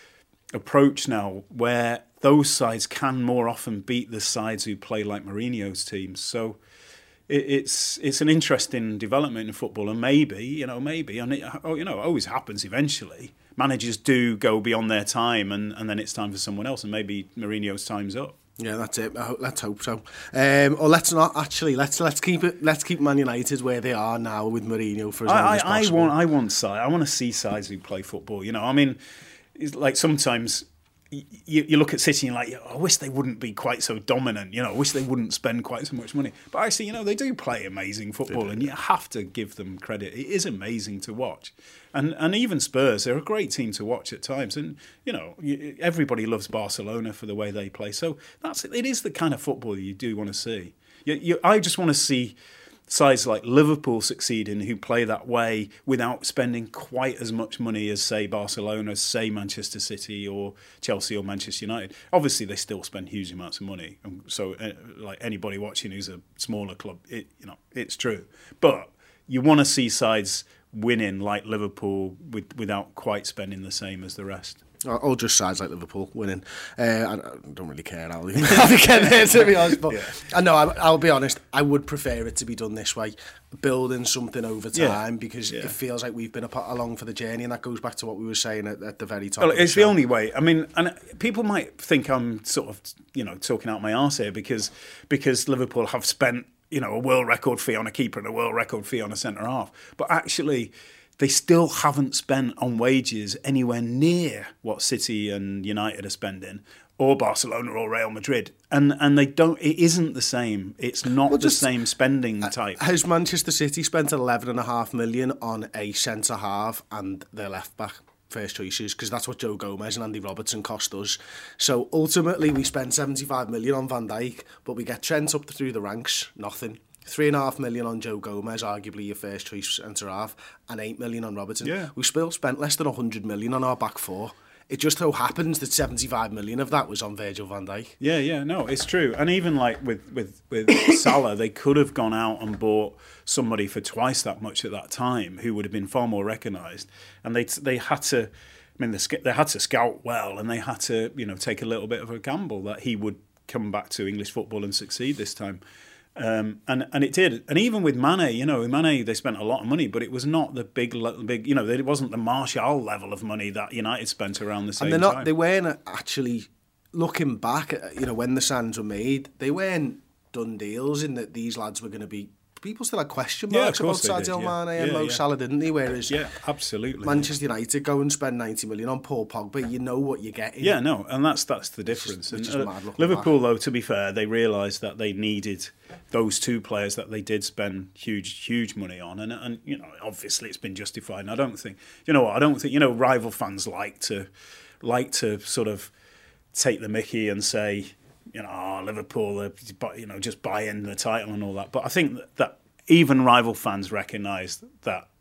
approach now, where those sides can more often beat the sides who play like Mourinho's teams. So it, it's it's an interesting development in football, and maybe you know maybe and it, oh, you know it always happens eventually. Managers do go beyond their time, and, and then it's time for someone else, and maybe Mourinho's time's up. Yeah, that's it. Let's hope so. Um, or let's not actually. Let's let's keep it. Let's keep Man United where they are now with Mourinho for as long I, as I, possible. I want. I want side. I want to see sides who play football. You know, I mean, it's like sometimes you, you look at City and you're like, I wish they wouldn't be quite so dominant. You know, I wish they wouldn't spend quite so much money. But actually, you know, they do play amazing football, and you have to give them credit. It is amazing to watch. And and even Spurs, they're a great team to watch at times. And, you know, everybody loves Barcelona for the way they play. So that's it is the kind of football you do want to see. You, you, I just want to see sides like Liverpool succeeding who play that way without spending quite as much money as, say, Barcelona, say, Manchester City or Chelsea or Manchester United. Obviously, they still spend huge amounts of money. So, uh, like anybody watching who's a smaller club, it, you know, it's true. But you want to see sides winning like Liverpool with, without quite spending the same as the rest. Or just sides like Liverpool winning. Uh, I don't really care how we get there, to be honest. But yeah. I know, I, I'll be honest, I would prefer it to be done this way, building something over time, yeah. because yeah. it feels like we've been along for the journey, and that goes back to what we were saying at, at the very top. Well, of the it's show. the only way. I mean, and people might think I'm sort of, you know, talking out my arse here because because Liverpool have spent, you know, a world record fee on a keeper and a world record fee on a centre half, but actually they still haven't spent on wages anywhere near what City and United are spending, or Barcelona or Real Madrid, and and they don't. It isn't the same. It's not well, the just, same spending type. Has Manchester City spent eleven and a half million on a centre half and their left back first choices? Because that's what Joe Gomez and Andy Robertson cost us. So ultimately, we spent seventy-five million on Van Dijk, but we get Trent up through the ranks, nothing. Three and a half million on Joe Gomez, arguably your first choice centre half, and eight million on Robertson. Yeah. We still spent less than a hundred million on our back four. It just so happens that seventy-five million of that was on Virgil van Dijk. Yeah, yeah, no, it's true. And even like with with with Salah, they could have gone out and bought somebody for twice that much at that time, who would have been far more recognised. And they they had to. I mean, they, they had to scout well, and they had to, you know, take a little bit of a gamble that he would come back to English football and succeed this time. Um, and and it did, and even with Mane, you know, Mane they spent a lot of money, but it was not the big, big, you know, it wasn't the Martial level of money that United spent around the same and they're not, time. They weren't actually looking back, at, you know, when the signs were made, they weren't done deals in that these lads were going to be. People still had question marks yeah, about Sadio Mane yeah. and yeah, Mo yeah. Salah, didn't they? Whereas yeah, absolutely. Manchester United go and spend ninety million on Paul Pogba, you know what you're getting. Yeah, no, and that's that's the difference. Which is, which is and, uh, Liverpool, back. though, to be fair, they realised that they needed those two players that they did spend huge, huge money on, and and you know, obviously it's been justified. And I don't think, you know, what I don't think, you know, rival fans like to like to sort of take the mickey and say, you know, oh, Liverpool, uh, you know, just buy in the title and all that. But I think that, that even rival fans recognise that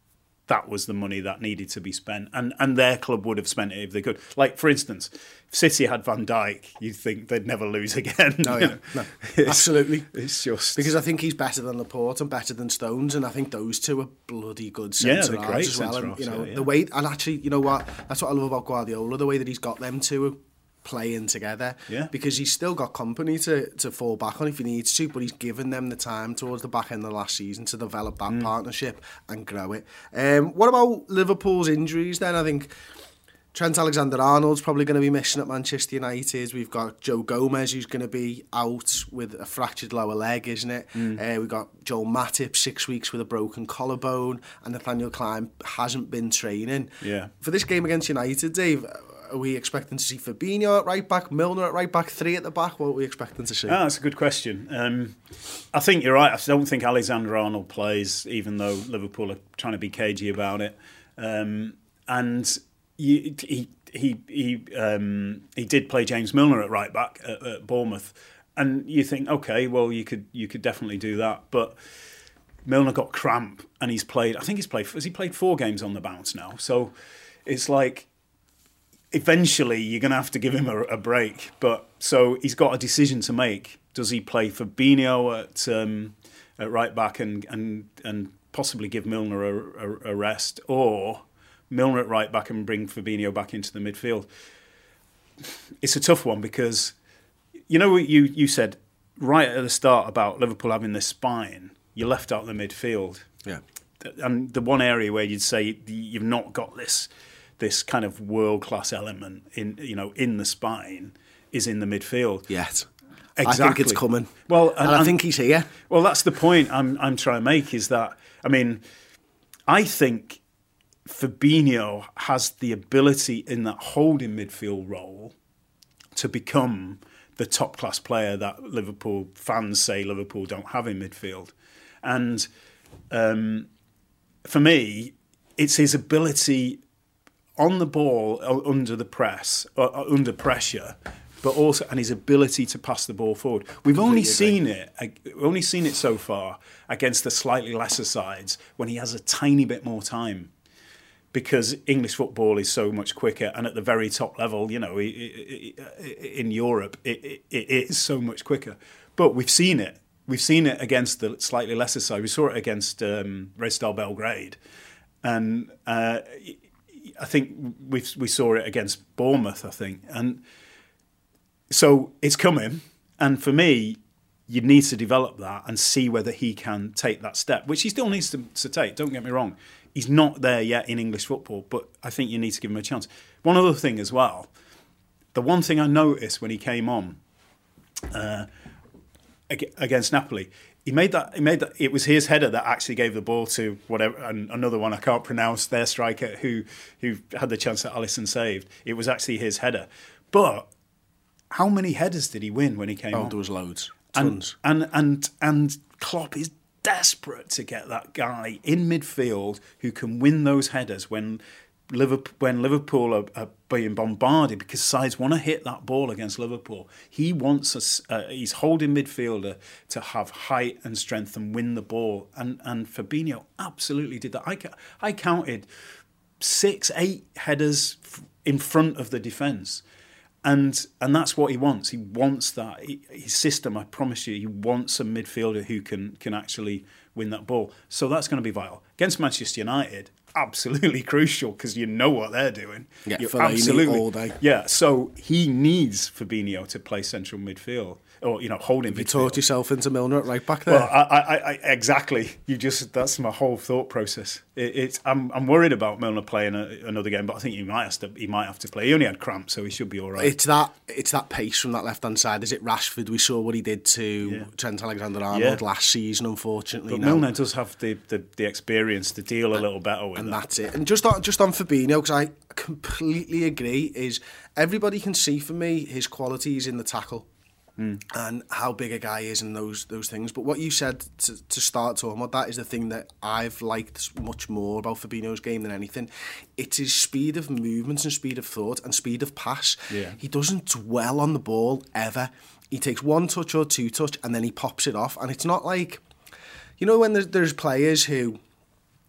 that was the money that needed to be spent, and and their club would have spent it if they could. Like, for instance, if City had Van Dijk, you'd think they'd never lose again. No, yeah, no, it's, absolutely. It's just because I think he's better than Laporte and better than Stones, and I think those two are bloody good centre yeah, they're great as well. And, you know, yeah, yeah. the way, and actually, you know what? That's what I love about Guardiola, the way that he's got them two playing together, yeah. because he's still got company to, to fall back on if he needs to, but he's given them the time towards the back end of the last season to develop that mm. partnership and grow it. Um, what about Liverpool's injuries then? I think Trent Alexander-Arnold's probably going to be missing at Manchester United. We've got Joe Gomez, who's going to be out with a fractured lower leg, isn't it? Mm. Uh, we've got Joel Matip, six weeks with a broken collarbone, and Nathaniel Klein hasn't been training. Yeah. For this game against United, Dave, are we expecting to see Fabinho at right back, Milner at right back, three at the back? What are we expecting to see? Ah, that's a good question. Um, I think you're right. I don't think Alexander-Arnold plays, even though Liverpool are trying to be cagey about it. Um, and you, he he he um, he did play James Milner at right back at, at Bournemouth, and you think, okay, well, you could you could definitely do that, but Milner got cramp, and he's played. I think he's played. Has he played four games on the bounce now? So it's like, eventually you're going to have to give him a, a break. But so he's got a decision to make. Does he play Fabinho at um, at right back and and and possibly give Milner a, a, a rest, or Milner at right back and bring Fabinho back into the midfield? It's a tough one, because you know what you you said right at the start about Liverpool having this spine. You left out the midfield. Yeah. And the one area where you'd say you've not got this this kind of world-class element in you know in the spine is in the midfield. Yet. Exactly. I think it's coming. Well, and, and I think he's here. Well, that's the point I'm I'm trying to make, is that, I mean, I think Fabinho has the ability in that holding midfield role to become the top-class player that Liverpool fans say Liverpool don't have in midfield. And um, for me, it's his ability on the ball, under the press, or under pressure, but also and his ability to pass the ball forward. We've only seen it. We've only seen it so far against the slightly lesser sides when he has a tiny bit more time, because English football is so much quicker, and at the very top level, you know, in Europe, it, it, it is so much quicker. But we've seen it. We've seen it against the slightly lesser side. We saw it against um, Red Star Belgrade, and uh, I think we we saw it against Bournemouth, I think. And so it's coming. And for me, you need to develop that and see whether he can take that step, which he still needs to, to take. Don't get me wrong. He's not there yet in English football, but I think you need to give him a chance. One other thing as well, the one thing I noticed when he came on uh, against Napoli, he made that. He made that. It was his header that actually gave the ball to whatever. And another one I can't pronounce. Their striker who who had the chance that Alisson saved. It was actually his header. But how many headers did he win when he came oh, on? Oh, there was loads, tons. And and and and Klopp is desperate to get that guy in midfield who can win those headers when Liverpool, when Liverpool are, are being bombarded, because sides want to hit that ball against Liverpool. He wants a, uh, he's holding midfielder to have height and strength and win the ball. And and Fabinho absolutely did that. I, I counted six, eight headers in front of the defence. And and that's what he wants. He wants that. He, his system, I promise you, he wants a midfielder who can can actually win that ball. So that's going to be vital. Against Manchester United, absolutely crucial, because you know what they're doing. Yeah, You're Fellaini absolutely all day. Yeah, so he needs Fabinho to play central midfield, or you know, holding midfield. You talked yourself into Milner at right back there. Well, I, I, I, exactly. You just that's my whole thought process. It, it's I'm I'm worried about Milner playing a, another game, but I think he might have to. He might have to play. He only had cramps, so he should be all right. It's that it's that pace from that left hand side. Is it Rashford? We saw what he did to Yeah. Trent Alexander-Arnold Yeah. last season, unfortunately. But now. Milner does have the, the, the experience to deal a little better with and that. that's it. And just on, just on Fabinho, because I completely agree, is everybody can see for me his qualities in the tackle mm. and how big a guy is and those those things. But what you said to, to start talking about that is the thing that I've liked much more about Fabinho's game than anything. It's his speed of movements and speed of thought and speed of pass. Yeah. He doesn't dwell on the ball ever. He takes one touch or two touch and then he pops it off. And it's not like, you know, when there's, there's players who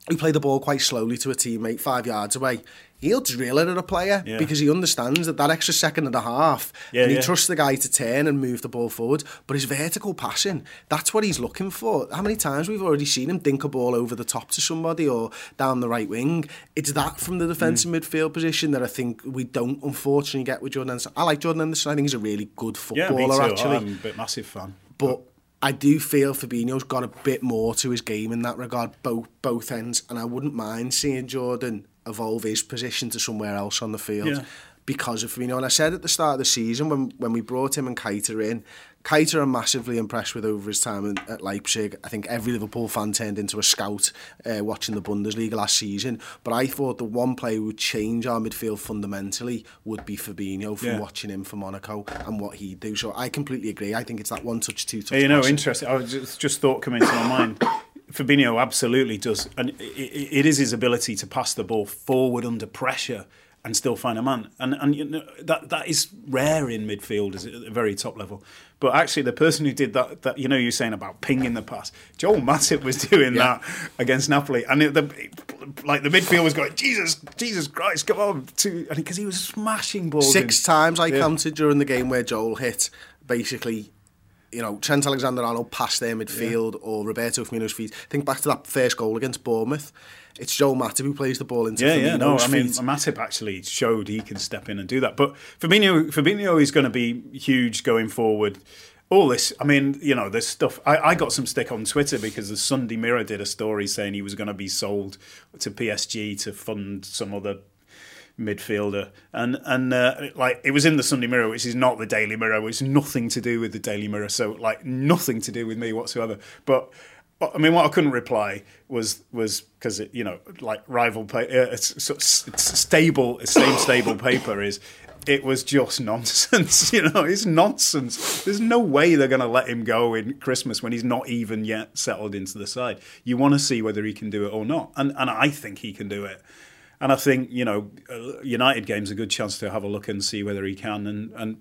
who play the ball quite slowly to a teammate five yards away, he'll drill it at a player yeah. because he understands that that extra second and a half, yeah, and he yeah. trusts the guy to turn and move the ball forward. But his vertical passing, that's what he's looking for. How many times we've already seen him dink a ball over the top to somebody or down the right wing? It's that from the defensive mm. midfield position that I think we don't unfortunately get with Jordan Henderson. I like Jordan Henderson. I think he's a really good footballer, yeah, me too. actually. I'm a bit massive fan. But I do feel Fabinho's got a bit more to his game in that regard, both both ends, and I wouldn't mind seeing Jordan evolve his position to somewhere else on the field yeah. because of Fabinho. And I said at the start of the season when when we brought him and Keita in, Keita I'm massively impressed with over his time in, at Leipzig. I think every Liverpool fan turned into a scout uh, watching the Bundesliga last season. But I thought the one player who would change our midfield fundamentally would be Fabinho from yeah. watching him for Monaco and what he'd do. So I completely agree. I think it's that one touch, two touch. Hey, you know, passing. interesting. I was just, just thought coming to my mind. Fabinho absolutely does, and it, it is his ability to pass the ball forward under pressure and still find a man, and and you know, that that is rare in midfielders at the very top level. But actually, the person who did that, that you know, you're saying about pinging the pass, Joel Matip was doing yeah. that against Napoli, and it, the like the midfield was going, Jesus, Jesus Christ, come on, to because he was smashing balls. Six in. times I yeah. counted during the game where Joel hit basically. You know, Trent Alexander-Arnold past their midfield yeah. or Roberto Firmino's feet. Think back to that first goal against Bournemouth. It's Joel Matip who plays the ball into yeah, Firmino's yeah, no, I mean, feet. Matip actually showed he can step in and do that. But Fabinho, Fabinho is going to be huge going forward. All this, I mean, you know, this stuff. I, I got some stick on Twitter because the Sunday Mirror did a story saying he was going to be sold to P S G to fund some other midfielder, and and uh, like it was in the Sunday Mirror, which is not the Daily Mirror, which is nothing to do with the Daily Mirror, so like nothing to do with me whatsoever. But I mean, what I couldn't reply was was because you know, like rival play, uh, it's, it's, it's stable, same stable paper is. It was just nonsense, you know. It's nonsense. There's no way they're going to let him go in Christmas when he's not even yet settled into the side. You want to see whether he can do it or not, and and I think he can do it. And I think, you know, United game's a good chance to have a look and see whether he can. And, and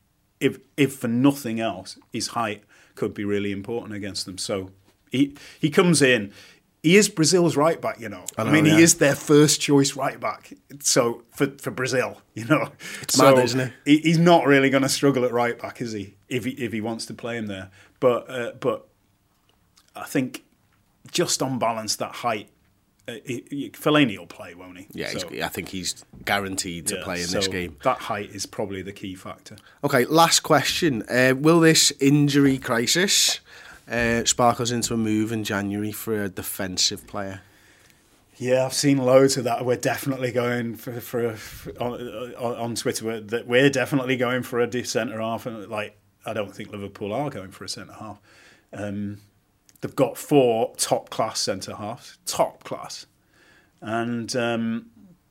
if if for nothing else, his height could be really important against them. So he he comes in. He is Brazil's right back, you know. I, know, I mean, yeah. he is their first choice right back. So for for Brazil, you know, it's so mad, isn't it? He, he's not really going to struggle at right back, is he? If he if he wants to play him there, but uh, but I think just on balance, that height. Uh, he, he, Fellaini will play, won't he? Yeah, so, he's, I think he's guaranteed to yeah, play in so this game. That height is probably the key factor. Okay, last question. Uh, will this injury crisis uh, spark us into a move in January for a defensive player? Yeah, I've seen loads of that. We're definitely going for, for, for on, on Twitter. We're, that we're definitely going for a centre half. And like, I don't think Liverpool are going for a centre half. Um, They've got four top-class centre-halves, top-class. And um,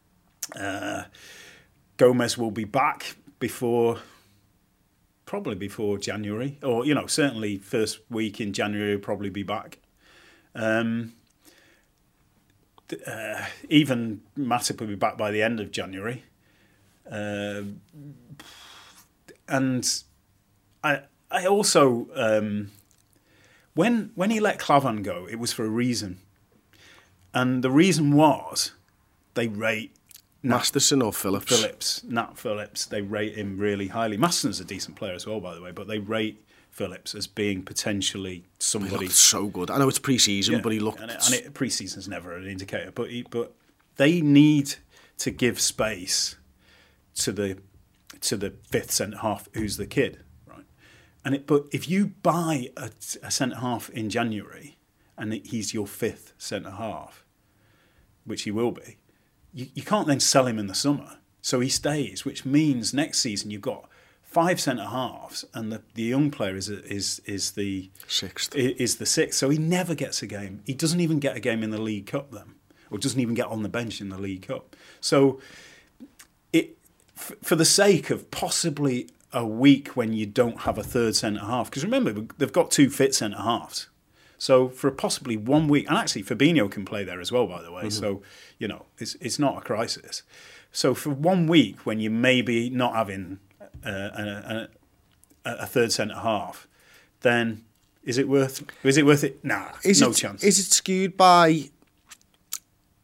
uh, Gomez will be back before, probably before January. Or, you know, certainly first week in January will probably be back. Um, uh, even Matip will be back by the end of January. Uh, and I, I also... Um, When when he let Klavan go, it was for a reason. And the reason was they rate... Masterson or Phillips? Phillips. Nat Phillips. They rate him really highly. Masterson's a decent player as well, by the way, but they rate Phillips as being potentially somebody... He looked so good. I know it's pre-season, yeah, but he looked... And, it, and it, pre-season's never an indicator, but he, but they need to give space to the to the fifth centre-half, who's the kid. And it, but if you buy a, a centre half in January and he's your fifth centre half, which he will be, you, you can't then sell him in the summer. So he stays, which means next season you've got five centre halves, and the, the young player is is is the sixth. Is the sixth. So he never gets a game. He doesn't even get a game in the League Cup then, or doesn't even get on the bench in the League Cup. So it f- for the sake of possibly a week when you don't have a third centre-half. Because remember, they've got two fit centre-halves. So for possibly one week... And actually, Fabinho can play there as well, by the way. Mm-hmm. So, you know, it's it's not a crisis. So for one week when you maybe not having uh, a, a, a third centre-half, then is it worth is it worth it? Nah, is no it, chance. Is it skewed by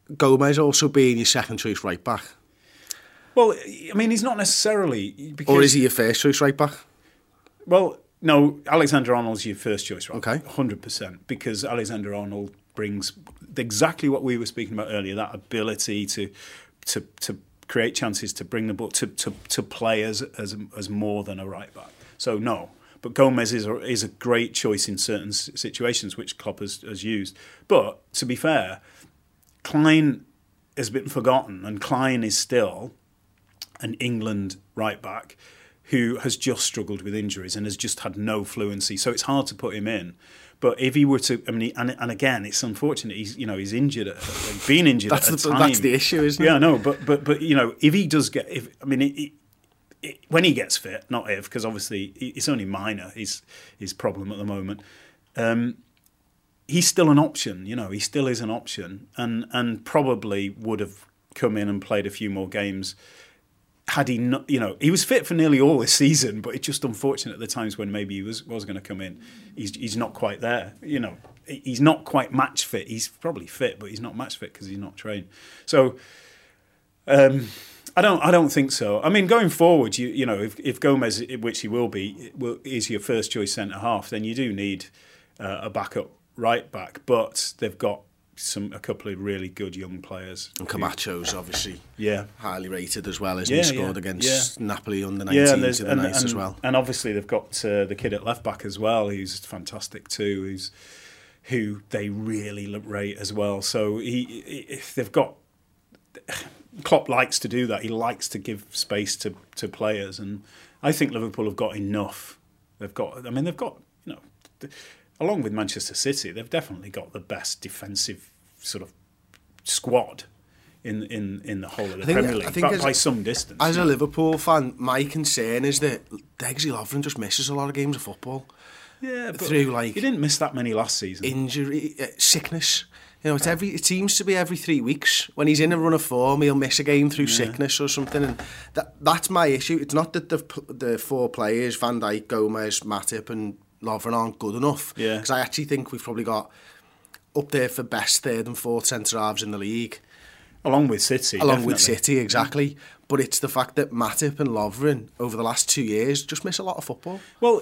Gomez also being your second choice right back? Well, I mean, he's not necessarily... Because, or is he your first choice right back? Well, no, Alexander-Arnold's your first choice right okay. back, one hundred percent, because Alexander-Arnold brings exactly what we were speaking about earlier, that ability to to to create chances, to bring the ball, to to, to play as, as as more than a right back. So, no. But Gomez is a, is a great choice in certain situations, which Klopp has, has used. But, to be fair, Klein has been forgotten, and Klein is still an England right back who has just struggled with injuries and has just had no fluency. So it's hard to put him in. But if he were to, I mean, he, and, and again, it's unfortunate. He's, you know, he's injured, at, like, been injured that's at a the, time. That's the issue, isn't it? Yeah, no, but but but you know, if he does get, if I mean, it, it, it, when he gets fit, not if, because obviously it's only minor. His his problem at the moment. Um, he's still an option. You know, he still is an option, and and probably would have come in and played a few more games. Had he not, you know, he was fit for nearly all this season, but it's just unfortunate at the times when maybe he was was going to come in. He's he's not quite there, you know. He's not quite match fit. He's probably fit, but he's not match fit because he's not trained. So, um, I don't I don't think so. I mean, going forward, you you know, if if Gomez, which he will be, will, is your first choice centre half, then you do need uh, a backup right back. But they've got some a couple of really good young players. And Camacho's obviously yeah. highly rated as well, isn't yeah, he? Scored yeah, against yeah. Napoli under nineteen yeah, to the and, night and, as well. And obviously they've got uh, the kid at left back as well, who's fantastic too, who's who they really rate as well. So he, if they've got, Klopp likes to do that. He likes to give space to to players, and I think Liverpool have got enough. They've got, I mean, they've got, you know, along with Manchester City, they've definitely got the best defensive sort of squad in in, in the whole of the think, Premier League, by, as, by some distance. As a know. Liverpool fan, my concern is that Gregson Lovren just misses a lot of games of football. Yeah, but through like he didn't miss that many last season. Injury, uh, sickness. You know, it's every. It seems to be every three weeks. When he's in a run of form, he'll miss a game through yeah. sickness or something, and that that's my issue. It's not that the the four players, Van Dijk, Gomez, Matip, and Lovren aren't good enough. Yeah, because I actually think we've probably got up there for best third and fourth centre halves in the league, along with City. Along definitely. with City, exactly. Mm. But it's the fact that Matip and Lovren over the last two years just miss a lot of football. Well.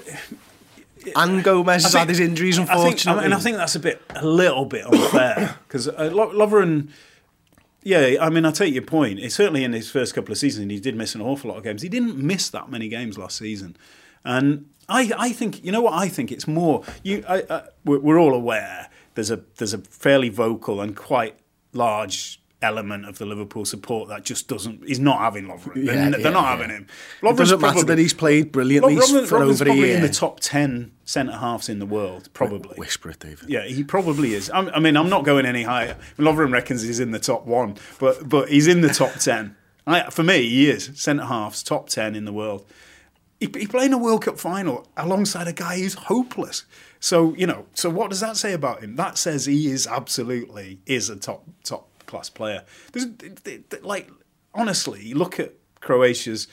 And Gomez has had his injuries, unfortunately. I think, and I think that's a bit, a little bit unfair because uh, Lovren. Yeah, I mean, I take your point. It's certainly in his first couple of seasons, he did miss an awful lot of games. He didn't miss that many games last season, and I, I think, you know what I think? It's more. You, I, I, we're, we're all aware there's a there's a fairly vocal and quite large element of the Liverpool support that just doesn't. He's not having Lovren. Yeah, they're, yeah, they're not yeah. having him. Lovren's it doesn't probably, matter that he's played brilliantly Lovren, for Lovren's over a probably year. in the top ten centre halves in the world, probably. Whisper it, David. Yeah, he probably is. I'm, I mean, I'm not going any higher. Lovren reckons he's in the top one, but but he's in the top ten. I, for me, he is centre halves top ten in the world. He, he played in a World Cup final alongside a guy who's hopeless. So you know, so what does that say about him? That says he is absolutely is a top top. class player. There's, like, honestly, look at Croatia's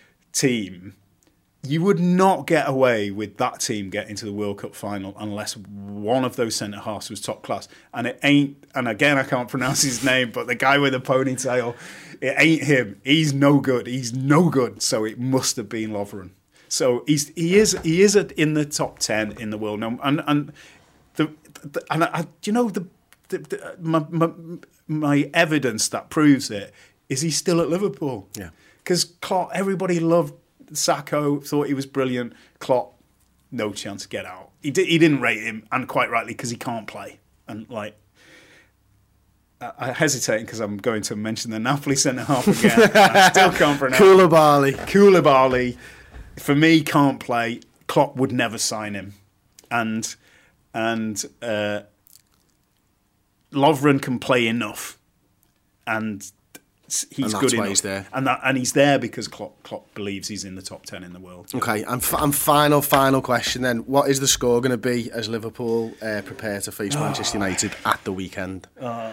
team. You would not get away with that team getting to the World Cup final unless one of those centre halves was top class. And it ain't. And again, I can't pronounce his name, but the guy with the ponytail, it ain't him. He's no good. He's no good. So it must have been Lovren. So he's he is he is in the top ten in the world now. And and the, the and I, do you know the. The, the, my, my, my evidence that proves it is he's still at Liverpool. Yeah, because Klopp, everybody loved Sacco, thought he was brilliant. Klopp, no chance to get out. He did, he didn't rate him, and quite rightly because he can't play. And like, I, I hesitate because I'm going to mention the Napoli centre half again. I still can't pronounce. Koulibaly. Koulibaly, for me, can't play. Klopp would never sign him, and and. Uh, Lovren can play enough, and he's and good enough. He's there. And that, and he's there because Klopp, Klopp believes he's in the top ten in the world. Okay, and, f- and final, final question then: what is the score going to be as Liverpool uh, prepare to face Manchester United at the weekend? Uh,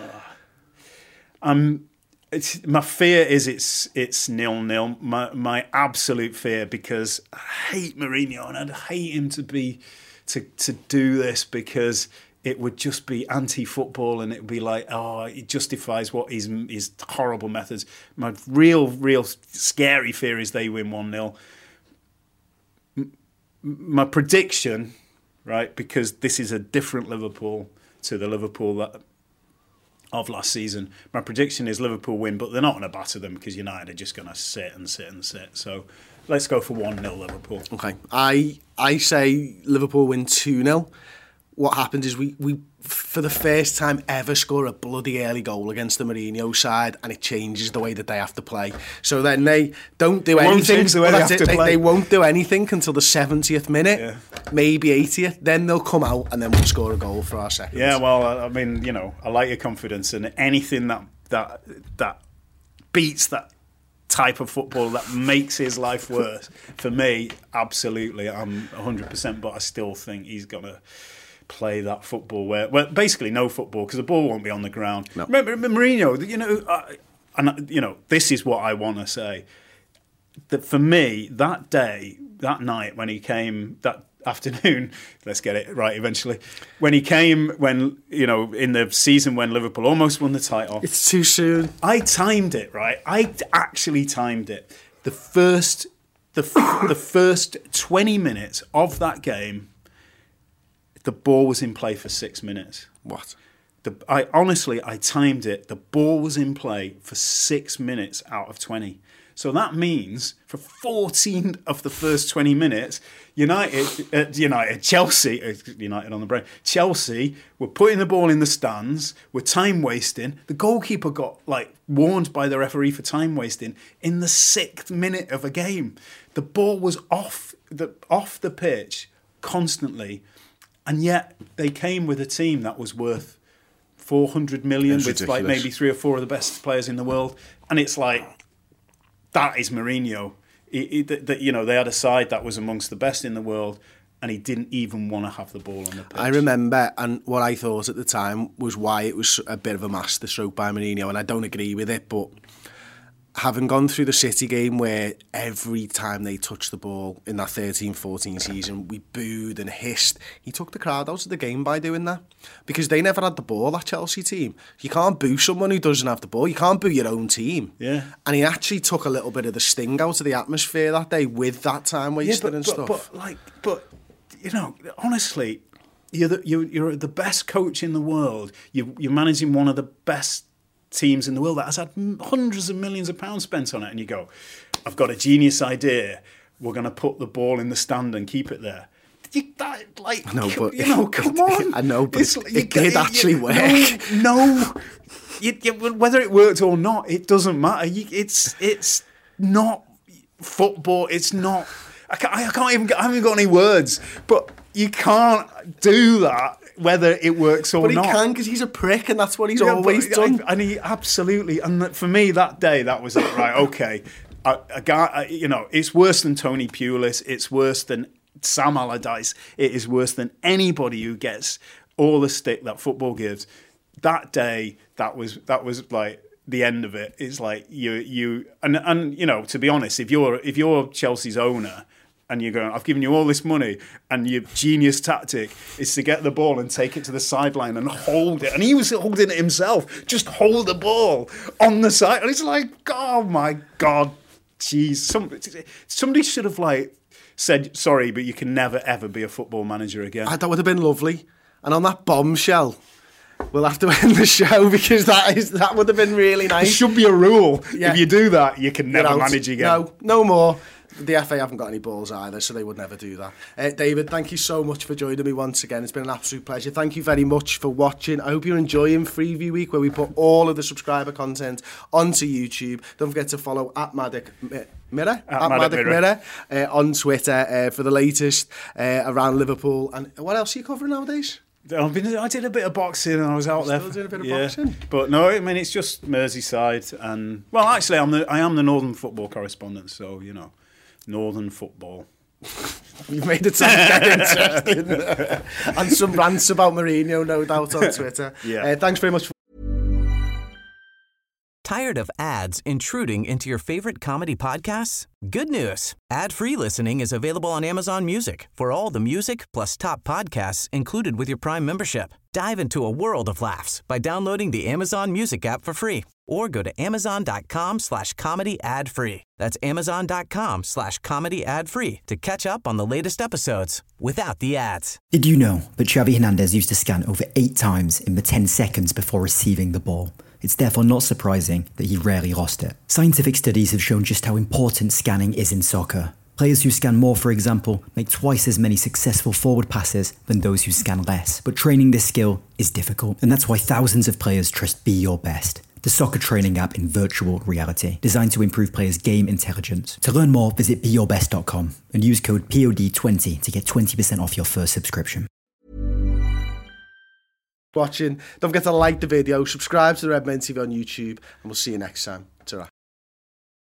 um, it's, my fear is it's it's nil nil. My my absolute fear, because I hate Mourinho and I'd hate him to be to to do this because. it would just be anti-football, and it would be like, oh, it justifies what his his horrible methods. My real, real scary fear is they win one nil. My prediction, right, because this is a different Liverpool to the Liverpool that of last season, my prediction is Liverpool win, but they're not going to batter them because United are just going to sit and sit and sit. So let's go for one nil Liverpool. Okay, I I say Liverpool win two nil. What happens is we, we, for the first time ever, score a bloody early goal against the Mourinho side, and it changes the way that they have to play. So then they don't do it anything. Won't change the way they, have to they, play. they won't do anything until the seventieth minute, yeah. maybe eightieth. Then they'll come out, and then we'll score a goal for our second. Yeah, well, I mean, you know, I like your confidence, and anything that that that beats that type of football that makes his life worse, for me, absolutely, I'm one hundred percent. But I still think he's gonna play that football where, well, basically no football because the ball won't be on the ground. No. Remember, Mourinho, you know, uh, and you know, this is what I want to say. That for me, that day, that night when he came, that afternoon, let's get it right eventually, when he came, when, you know, in the season when Liverpool almost won the title. It's too soon. I timed it, right? I actually timed it. The first, the the first twenty minutes of that game, the ball was in play for six minutes. What? The, I honestly, I timed it. The ball was in play for six minutes out of twenty. So that means for fourteen of the first twenty minutes, United, uh, United, Chelsea, uh, United on the brain, Chelsea were putting the ball in the stands, were time wasting. The goalkeeper got like warned by the referee for time wasting in the sixth minute of a game. The ball was off the off the pitch constantly. And yet they came with a team that was worth four hundred million with ridiculous. Like maybe three or four of the best players in the world. And it's like, that is Mourinho. That, you know, they had a side that was amongst the best in the world, and he didn't even want to have the ball on the pitch. I remember, and what I thought at the time was why it was a bit of a masterstroke by Mourinho, and I don't agree with it, but having gone through the City game where every time they touched the ball in that thirteen fourteen season, we booed and hissed, he took the crowd out of the game by doing that. Because they never had the ball, that Chelsea team. You can't boo someone who doesn't have the ball. You can't boo your own team. Yeah. And he actually took a little bit of the sting out of the atmosphere that day with that time wasted yeah, but, and but, stuff. But, like, but, you know, honestly, you're the, you're, you're the best coach in the world. You, you're managing one of the best teams in the world that has had hundreds of millions of pounds spent on it, and you go, I've got a genius idea, we're going to put the ball in the stand and keep it there. You, that, like, no, but you know, come on. I know, but it's, it, you, it did you, actually you, work. No, no you, you, whether it worked or not, it doesn't matter. You, it's it's not football. It's not. I can't, I can't even. I haven't got any words. But you can't do that whether it works or but not. But he can because he's a prick, and that's what he's yeah, always but, done. And he absolutely. And for me, that day, that was it. Right? Okay. A, a guy. You know, it's worse than Tony Pulis. It's worse than Sam Allardyce. It is worse than anybody who gets all the stick that football gives. That day, that was that was like the end of it. It's like you you and and you know, to be honest, if you're if you're Chelsea's owner and you're going, I've given you all this money, and your genius tactic is to get the ball and take it to the sideline and hold it, and he was holding it himself. Just hold the ball on the side, and it's like, oh my god, jeez, somebody, somebody should have like said sorry, but you can never ever be a football manager again. That would have been lovely. And on that bombshell, we'll have to end the show because that is that would have been really nice. There should be a rule. Yeah. If you do that, you can never manage again. No, no more. The F A haven't got any balls either, so they would never do that. Uh, David, thank you so much for joining me once again. It's been an absolute pleasure. Thank you very much for watching. I hope you're enjoying Freeview Week, where we put all of the subscriber content onto YouTube. Don't forget to follow at Maddock Mirror, at, at Maddock Mirror, Mirror uh, on Twitter uh, for the latest uh, around Liverpool. And what else are you covering nowadays? I've been, I did a bit of boxing and I was out Still there. Still did a bit of yeah. boxing? But no, I mean, it's just Merseyside. And, well, actually, I'm the, I am the Northern football correspondent, so, you know, Northern football. You've made it sound very interesting. And some rants about Mourinho, no doubt, on Twitter. Yeah. Uh, thanks very much for Tired of ads intruding into your favorite comedy podcasts? Good news. Ad-free listening is available on Amazon Music for all the music plus top podcasts included with your Prime membership. Dive into a world of laughs by downloading the Amazon Music app for free or go to amazon.com slash comedy ad free. That's amazon.com slash comedy ad free to catch up on the latest episodes without the ads. Did you know that Xavi Hernandez used to scan over eight times in the ten seconds before receiving the ball? It's therefore not surprising that he rarely lost it. Scientific studies have shown just how important scanning is in soccer. Players who scan more, for example, make twice as many successful forward passes than those who scan less. But training this skill is difficult, and that's why thousands of players trust Be Your Best, the soccer training app in virtual reality, designed to improve players' game intelligence. To learn more, visit be your best dot com and use code P O D twenty to get twenty percent off your first subscription. Watching. Don't forget to like the video, subscribe to the Red Men T V on YouTube, and we'll see you next time. Ta-ra.